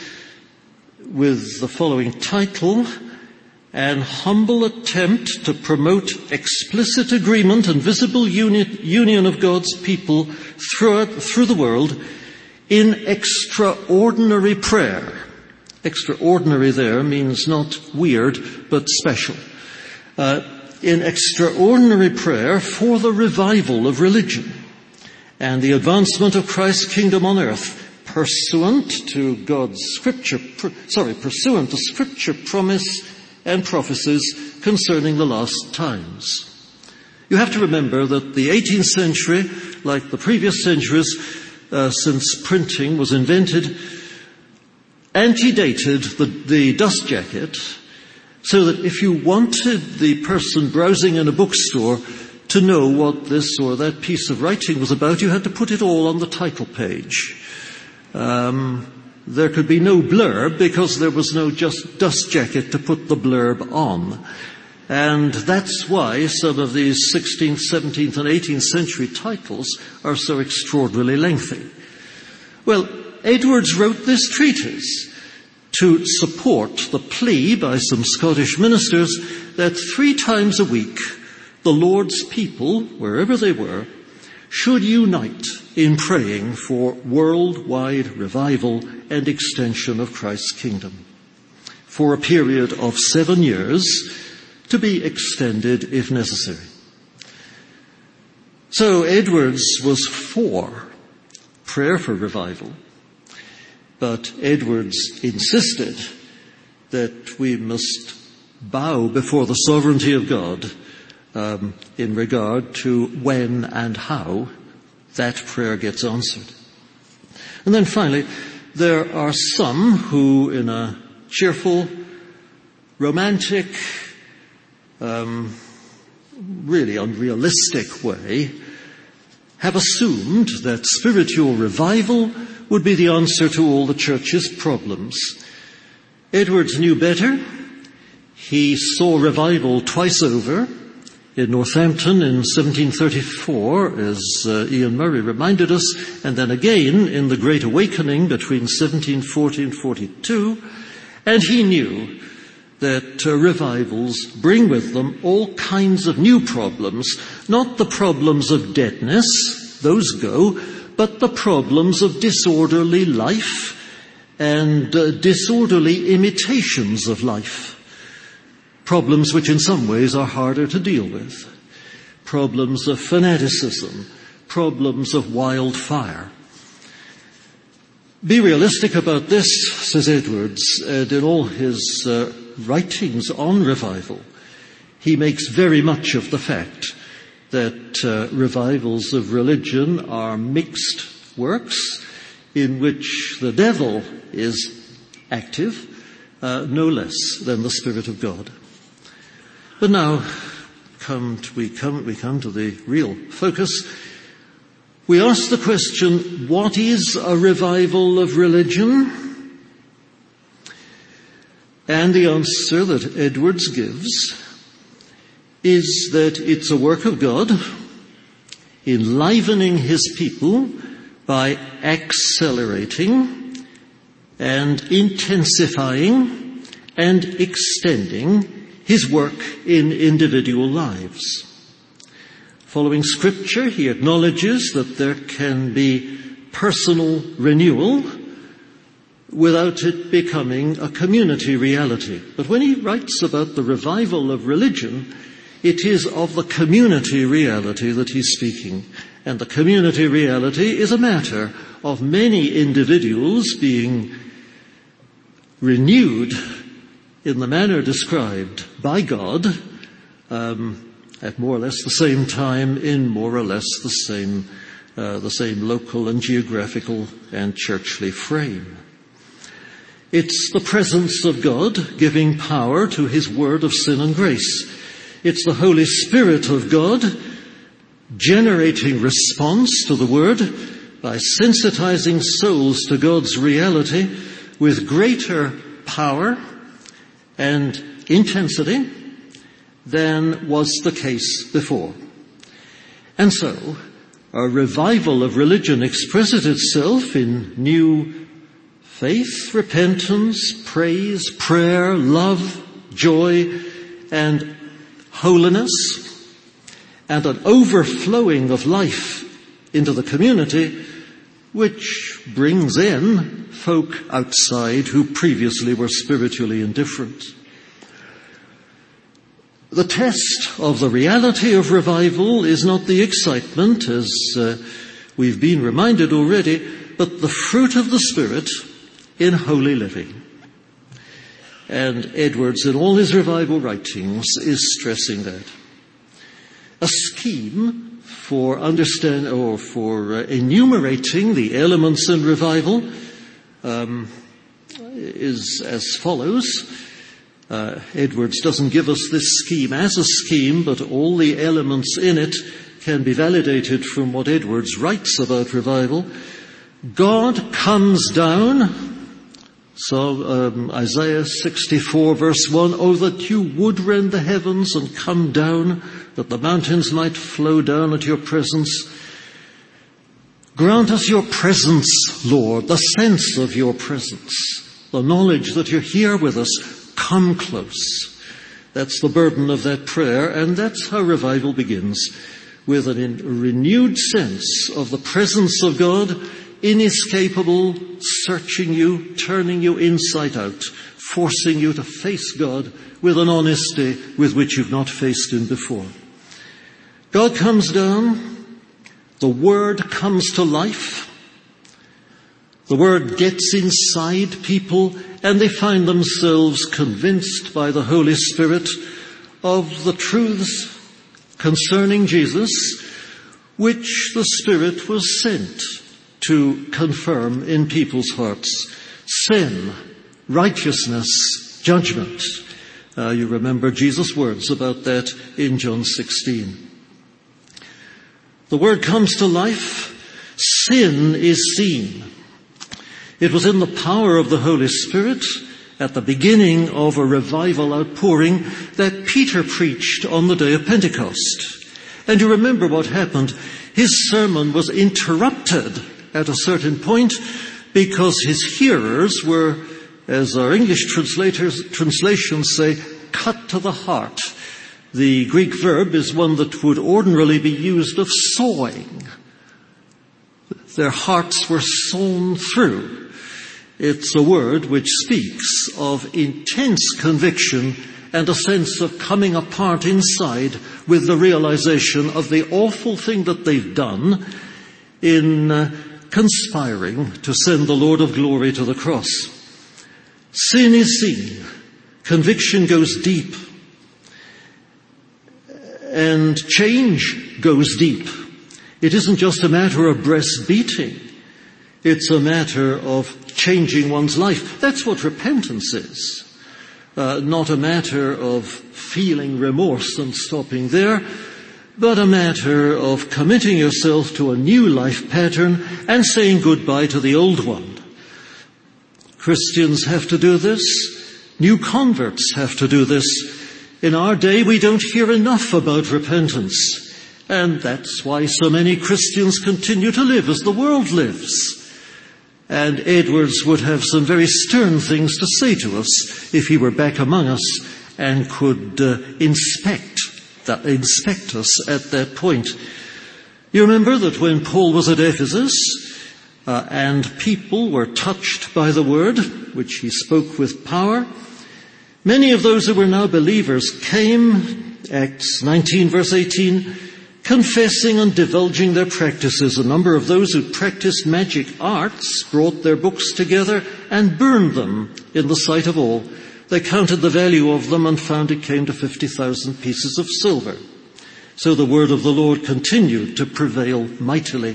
with the following title, An Humble Attempt to Promote Explicit Agreement and Visible uni- Union of God's People through, through the World in Extraordinary Prayer. Extraordinary there means not weird, but special. Uh, in extraordinary prayer for the revival of religion and the advancement of Christ's kingdom on earth, pursuant to God's scripture, pr- sorry, pursuant to scripture promise and prophecies concerning the last times. You have to remember that the eighteenth century, like the previous centuries uh, since printing was invented, antedated the, the dust jacket, so that if you wanted the person browsing in a bookstore to know what this or that piece of writing was about, you had to put it all on the title page. Um, there could be no blurb because there was no just dust jacket to put the blurb on. And that's why some of these sixteenth, seventeenth and eighteenth century titles are so extraordinarily lengthy. Well, Edwards wrote this treatise to support the plea by some Scottish ministers that three times a week the Lord's people, wherever they were, should unite in praying for worldwide revival and extension of Christ's kingdom for a period of seven years to be extended if necessary. So Edwards was for prayer for revival, but Edwards insisted that we must bow before the sovereignty of God um, in regard to when and how that prayer gets answered. And then finally, there are some who, in a cheerful, romantic, um, really unrealistic way, have assumed that spiritual revival would be the answer to all the church's problems. Edwards knew better. He saw revival twice over, in Northampton in seventeen thirty-four, as uh, Ian Murray reminded us, and then again in the Great Awakening between seventeen forty and forty-two, and he knew that uh, revivals bring with them all kinds of new problems, not the problems of deadness, those go, but the problems of disorderly life and uh, disorderly imitations of life. Problems which in some ways are harder to deal with. Problems of fanaticism, problems of wildfire. Be realistic about this, says Edwards, and in all his uh, writings on revival, he makes very much of the fact that uh, revivals of religion are mixed works in which the devil is active, uh, no less than the Spirit of God. But now come to, we come we come to the real focus. We ask the question, what is a revival of religion? And the answer that Edwards gives is that it's a work of God enlivening his people by accelerating and intensifying and extending his work in individual lives. Following Scripture, he acknowledges that there can be personal renewal without it becoming a community reality. But when he writes about the revival of religion, it is of the community reality that he's speaking. And the community reality is a matter of many individuals being renewed in the manner described by God, um, at more or less the same time, in more or less the same, uh, the same local and geographical and churchly frame. It's the presence of God giving power to his word of sin and grace. It's the Holy Spirit of God generating response to the word by sensitizing souls to God's reality with greater power and intensity than was the case before. And so, a revival of religion expresses itself in new faith, repentance, praise, prayer, love, joy, and holiness, and an overflowing of life into the community, which brings in folk outside who previously were spiritually indifferent. The test of the reality of revival is not the excitement, as uh, we've been reminded already, but the fruit of the Spirit in holy living. And Edwards, in all his revival writings, is stressing that. A scheme for understand or for uh, enumerating the elements in revival um, is as follows. Uh, Edwards doesn't give us this scheme as a scheme, but all the elements in it can be validated from what Edwards writes about revival. God comes down. So um, Isaiah sixty-four verse one, oh, that you would rend the heavens and come down, that the mountains might flow down at your presence. Grant us your presence, Lord, the sense of your presence, the knowledge that you're here with us. Come close. That's the burden of that prayer, and that's how revival begins, with a renewed sense of the presence of God, inescapable, searching you, turning you inside out, forcing you to face God with an honesty with which you've not faced him before. God comes down, the Word comes to life, the Word gets inside people, and they find themselves convinced by the Holy Spirit of the truths concerning Jesus, which the Spirit was sent to confirm in people's hearts. Sin, righteousness, judgment. Uh, you remember Jesus' words about that in John sixteen. The Word comes to life. Sin is seen. It was in the power of the Holy Spirit at the beginning of a revival outpouring that Peter preached on the day of Pentecost. And you remember what happened. His sermon was interrupted at a certain point because his hearers were, as our English translators, translations say, cut to the heart. The Greek verb is one that would ordinarily be used of sawing. Their hearts were sawn through. It's a word which speaks of intense conviction and a sense of coming apart inside with the realization of the awful thing that they've done in uh, conspiring to send the Lord of glory to the cross. Sin is seen. Conviction goes deep. And change goes deep. It isn't just a matter of breast beating. It's a matter of changing one's life. That's what repentance is. Uh, not a matter of feeling remorse and stopping there, but a matter of committing yourself to a new life pattern and saying goodbye to the old one. Christians have to do this. New converts have to do this. In our day, we don't hear enough about repentance. And that's why so many Christians continue to live as the world lives. And Edwards would have some very stern things to say to us if he were back among us and could uh, inspect that, inspect us at that point. You remember that when Paul was at Ephesus uh, and people were touched by the word, which he spoke with power, many of those who were now believers came, Acts nineteen verse eighteen, confessing and divulging their practices. A number of those who practiced magic arts brought their books together and burned them in the sight of all. They counted the value of them and found it came to fifty thousand pieces of silver. So the word of the Lord continued to prevail mightily.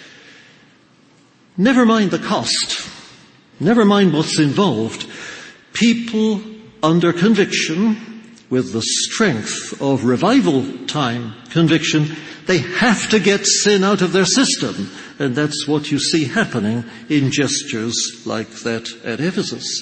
Never mind the cost. Never mind what's involved. People under conviction, with the strength of revival time conviction, they have to get sin out of their system. And that's what you see happening in gestures like that at Ephesus.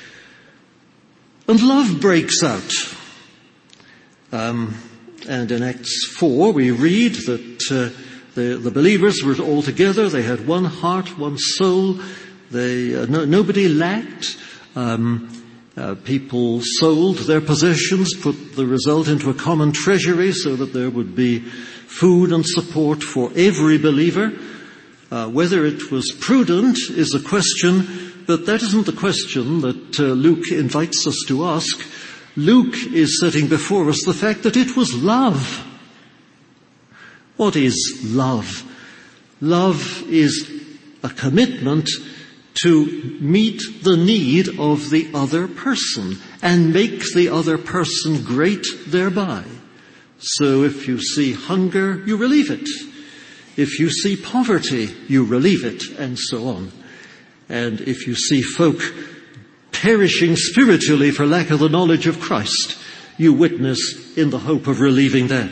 And love breaks out. Um, and in Acts four we read that uh, the, the believers were all together. They had one heart, one soul. They uh, no, nobody lacked. Um, Uh, people sold their possessions, put the result into a common treasury so that there would be food and support for every believer. Uh, whether it was prudent is a question, but that isn't the question that uh, Luke invites us to ask. Luke is setting before us the fact that it was love. What is love? Love is a commitment to meet the need of the other person and make the other person great thereby. So if you see hunger, you relieve it. If you see poverty, you relieve it, and so on. And if you see folk perishing spiritually for lack of the knowledge of Christ, you witness in the hope of relieving that.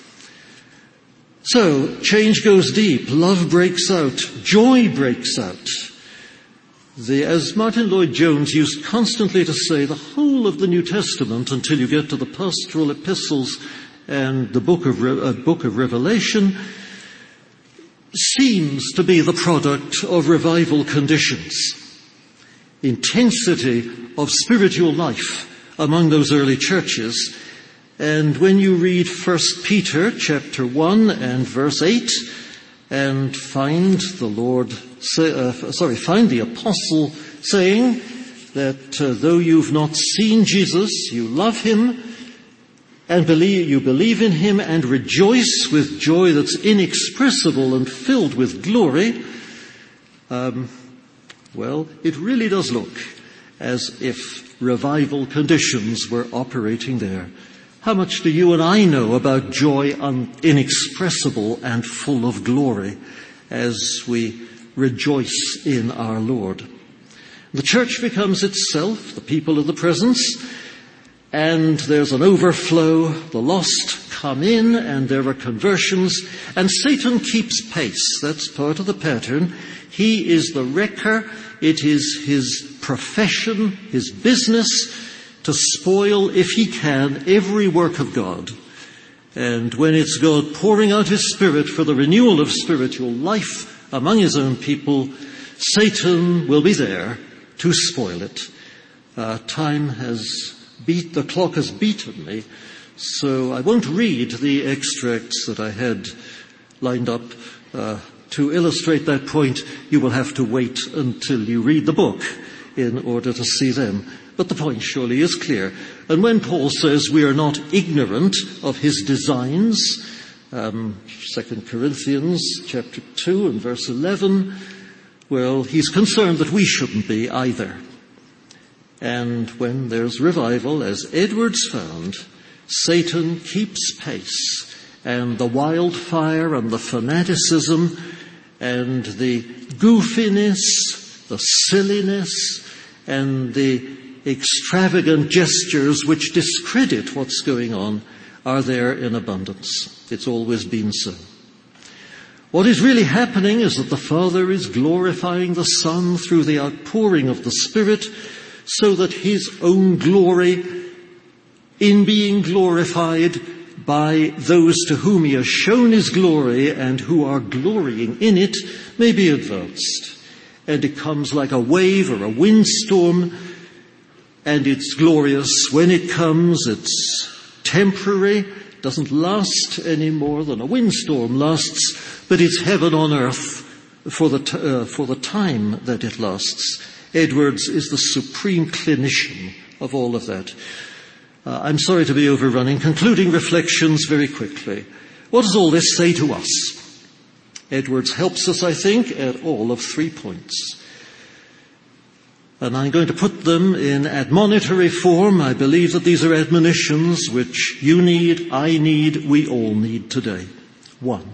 So, change goes deep, love breaks out, joy breaks out. The, as Martin Lloyd-Jones used constantly to say, the whole of the New Testament, until you get to the pastoral epistles and the book of, uh, book of Revelation, seems to be the product of revival conditions. Intensity of spiritual life among those early churches. And when you read First Peter chapter one and verse eight, and find the Lord, say, uh, sorry, find the apostle saying that uh, though you've not seen Jesus, you love him and believe, you believe in him and rejoice with joy that's inexpressible and filled with glory. Um, well, it really does look as if revival conditions were operating there. How much do you and I know about joy un- inexpressible and full of glory as we rejoice in our Lord? The church becomes itself, the people of the presence, and there's an overflow. The lost come in and there are conversions, and Satan keeps pace. That's part of the pattern. He is the wrecker. It is his profession, his business, to spoil, if he can, every work of God. And when it's God pouring out his Spirit for the renewal of spiritual life among his own people, Satan will be there to spoil it. Uh, time has beat, the clock has beaten me, so I won't read the extracts that I had lined up uh, to illustrate that point. You will have to wait until you read the book in order to see them. But the point surely is clear. And when Paul says we are not ignorant of his designs, um, Second Corinthians chapter two and verse eleven, well, he's concerned that we shouldn't be either. And when there's revival, as Edwards found, Satan keeps pace, and the wildfire and the fanaticism and the goofiness, the silliness, and the extravagant gestures which discredit what's going on are there in abundance. It's always been so. What is really happening is that the Father is glorifying the Son through the outpouring of the Spirit, so that his own glory, in being glorified by those to whom he has shown his glory and who are glorying in it, may be advanced. And it comes like a wave or a windstorm, and it's glorious. When it comes, it's temporary, doesn't last any more than a windstorm lasts, but it's heaven on earth for the, t- uh, for the time that it lasts. Edwards is the supreme clinician of all of that. Uh, I'm sorry to be overrunning. Concluding reflections very quickly. What does all this say to us? Edwards helps us, I think, at all of three points. And I'm going to put them in admonitory form. I believe that these are admonitions which you need, I need, we all need today. One,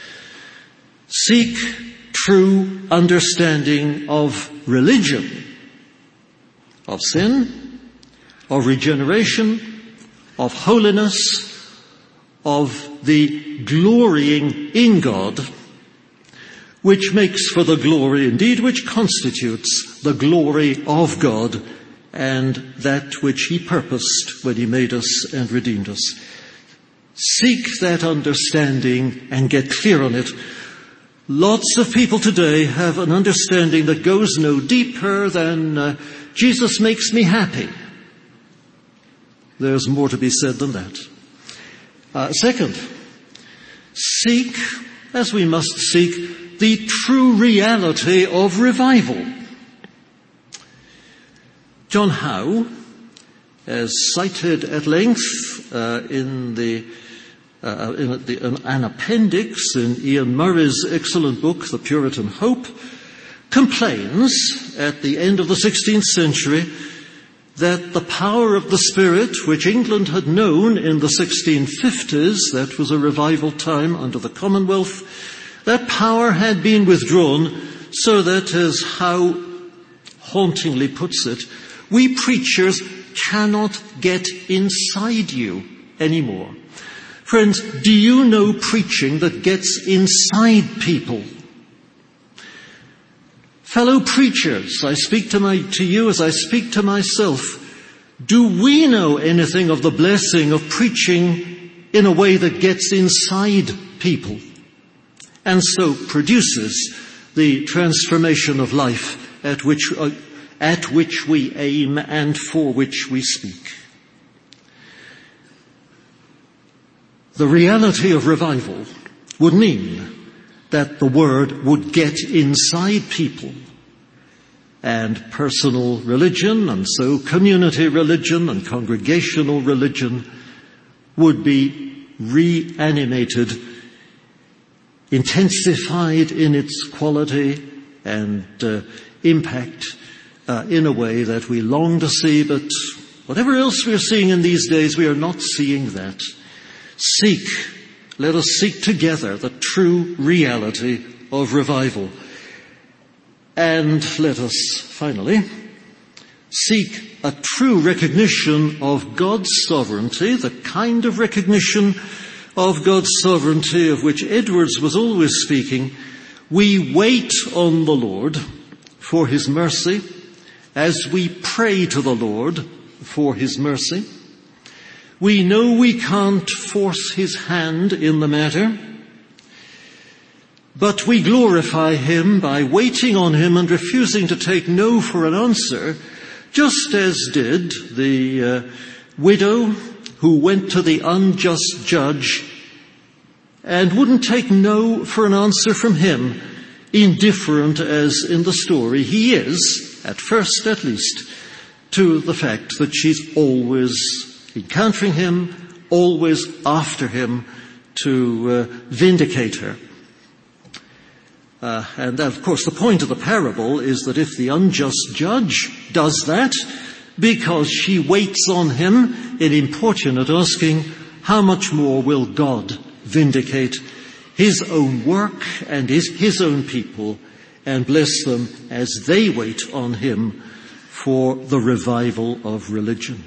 seek true understanding of religion, of sin, of regeneration, of holiness, of the glorying in God, which makes for the glory, indeed, which constitutes the glory of God and that which he purposed when he made us and redeemed us. Seek that understanding and get clear on it. Lots of people today have an understanding that goes no deeper than uh, Jesus makes me happy. There's more to be said than that. Uh, second, seek, as we must seek, the true reality of revival. John Howe, as cited at length uh, in the uh, in the, an, an appendix in Ian Murray's excellent book, The Puritan Hope, complains at the end of the sixteenth century that the power of the Spirit, which England had known in the sixteen fifties, that was a revival time under the Commonwealth, that power had been withdrawn, so that, as Howe hauntingly puts it, we preachers cannot get inside you anymore. Friends, do you know preaching that gets inside people? Fellow preachers, I speak to, my, to you as I speak to myself. Do we know anything of the blessing of preaching in a way that gets inside people and so produces the transformation of life at which, uh, at which we aim and for which we speak? The reality of revival would mean that the word would get inside people, and personal religion, and so community religion and congregational religion would be reanimated, intensified in its quality and uh, impact uh, in a way that we long to see but Whatever else we are seeing in these days, we are not seeing that. Seek, let us seek together the true reality of revival. And let us, finally, seek a true recognition of God's sovereignty, the kind of recognition of God's sovereignty of which Edwards was always speaking. We wait on the Lord for his mercy as we pray to the Lord for his mercy. We know we can't force his hand in the matter, but we glorify him by waiting on him and refusing to take no for an answer, just as did the uh, widow who went to the unjust judge and wouldn't take no for an answer from him, indifferent as in the story he is, at first at least, to the fact that she's always encountering him, always after him to uh, vindicate her. Uh, and of course the point of the parable is that if the unjust judge does that, because she waits on him in importunate asking, how much more will God vindicate his own work and his, his own people and bless them as they wait on him for the revival of religion?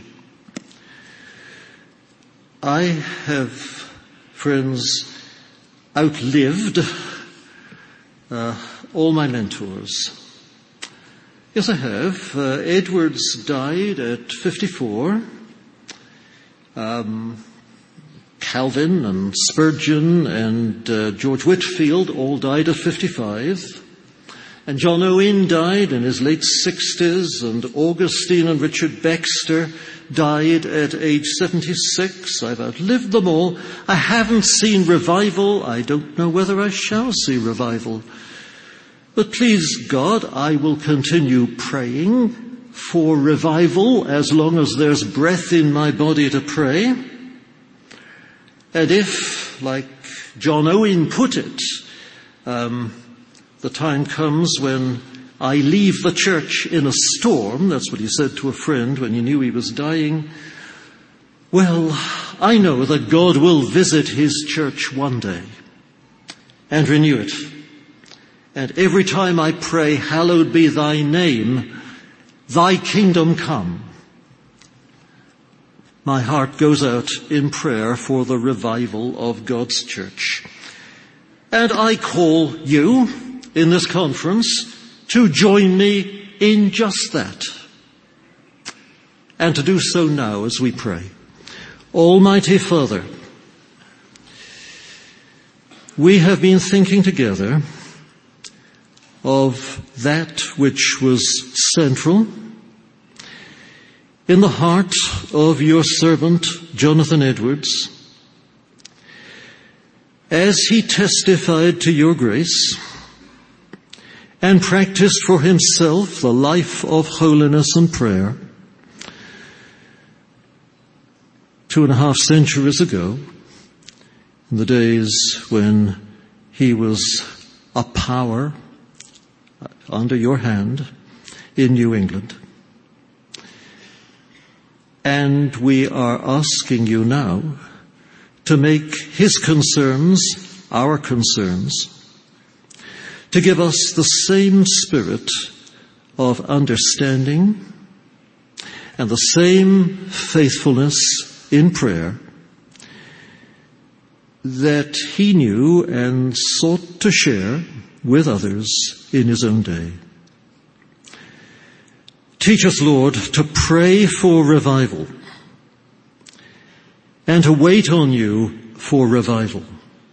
I have, friends, outlived uh, all my mentors. Yes, I have. Uh, Edwards died at fifty-four. Um, Calvin and Spurgeon and uh, George Whitefield all died at fifty-five. And John Owen died in his late sixties, and Augustine and Richard Baxter died at age seventy-six. I've outlived them all. I haven't seen revival. I don't know whether I shall see revival. But please God, I will continue praying for revival as long as there's breath in my body to pray. And if, like John Owen put it, um, the time comes when I leave the church in a storm, that's what he said to a friend when he knew he was dying, well, I know that God will visit his church one day and renew it. And every time I pray, hallowed be thy name, thy kingdom come, my heart goes out in prayer for the revival of God's church. And I call you in this conference to join me in just that, and to do so now as we pray. Almighty Father, we have been thinking together of that which was central in the heart of your servant Jonathan Edwards as he testified to your grace and practiced for himself the life of holiness and prayer two and a half centuries ago, in the days when he was a power under your hand in New England. And we are asking you now to make his concerns our concerns, to give us the same spirit of understanding and the same faithfulness in prayer that he knew and sought to share with others in his own day. Teach us, Lord, to pray for revival and to wait on you for revival.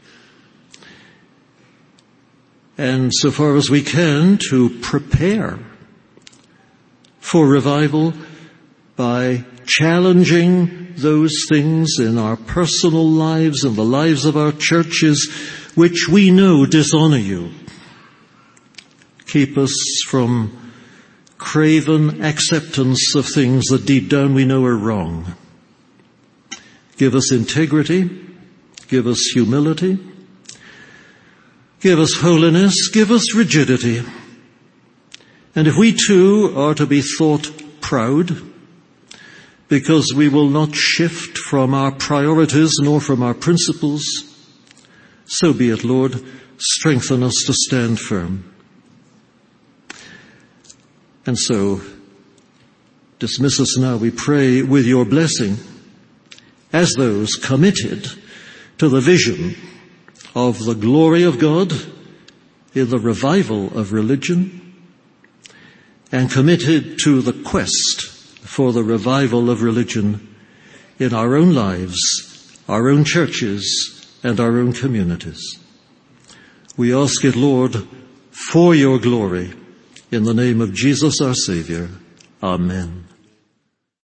And so far as we can, to prepare for revival by challenging those things in our personal lives and the lives of our churches which we know dishonor you. Keep us from craven acceptance of things that deep down we know are wrong. Give us integrity. Give us humility. Give us holiness. Give us rigidity. And if we too are to be thought proud, because we will not shift from our priorities nor from our principles. So be it, Lord. Strengthen us to stand firm. And so, dismiss us now, we pray, with your blessing, as those committed to the vision of the glory of God in the revival of religion, and committed to the quest for the revival of religion in our own lives, our own churches, and our own communities. We ask it, Lord, for your glory, in the name of Jesus our Savior. Amen.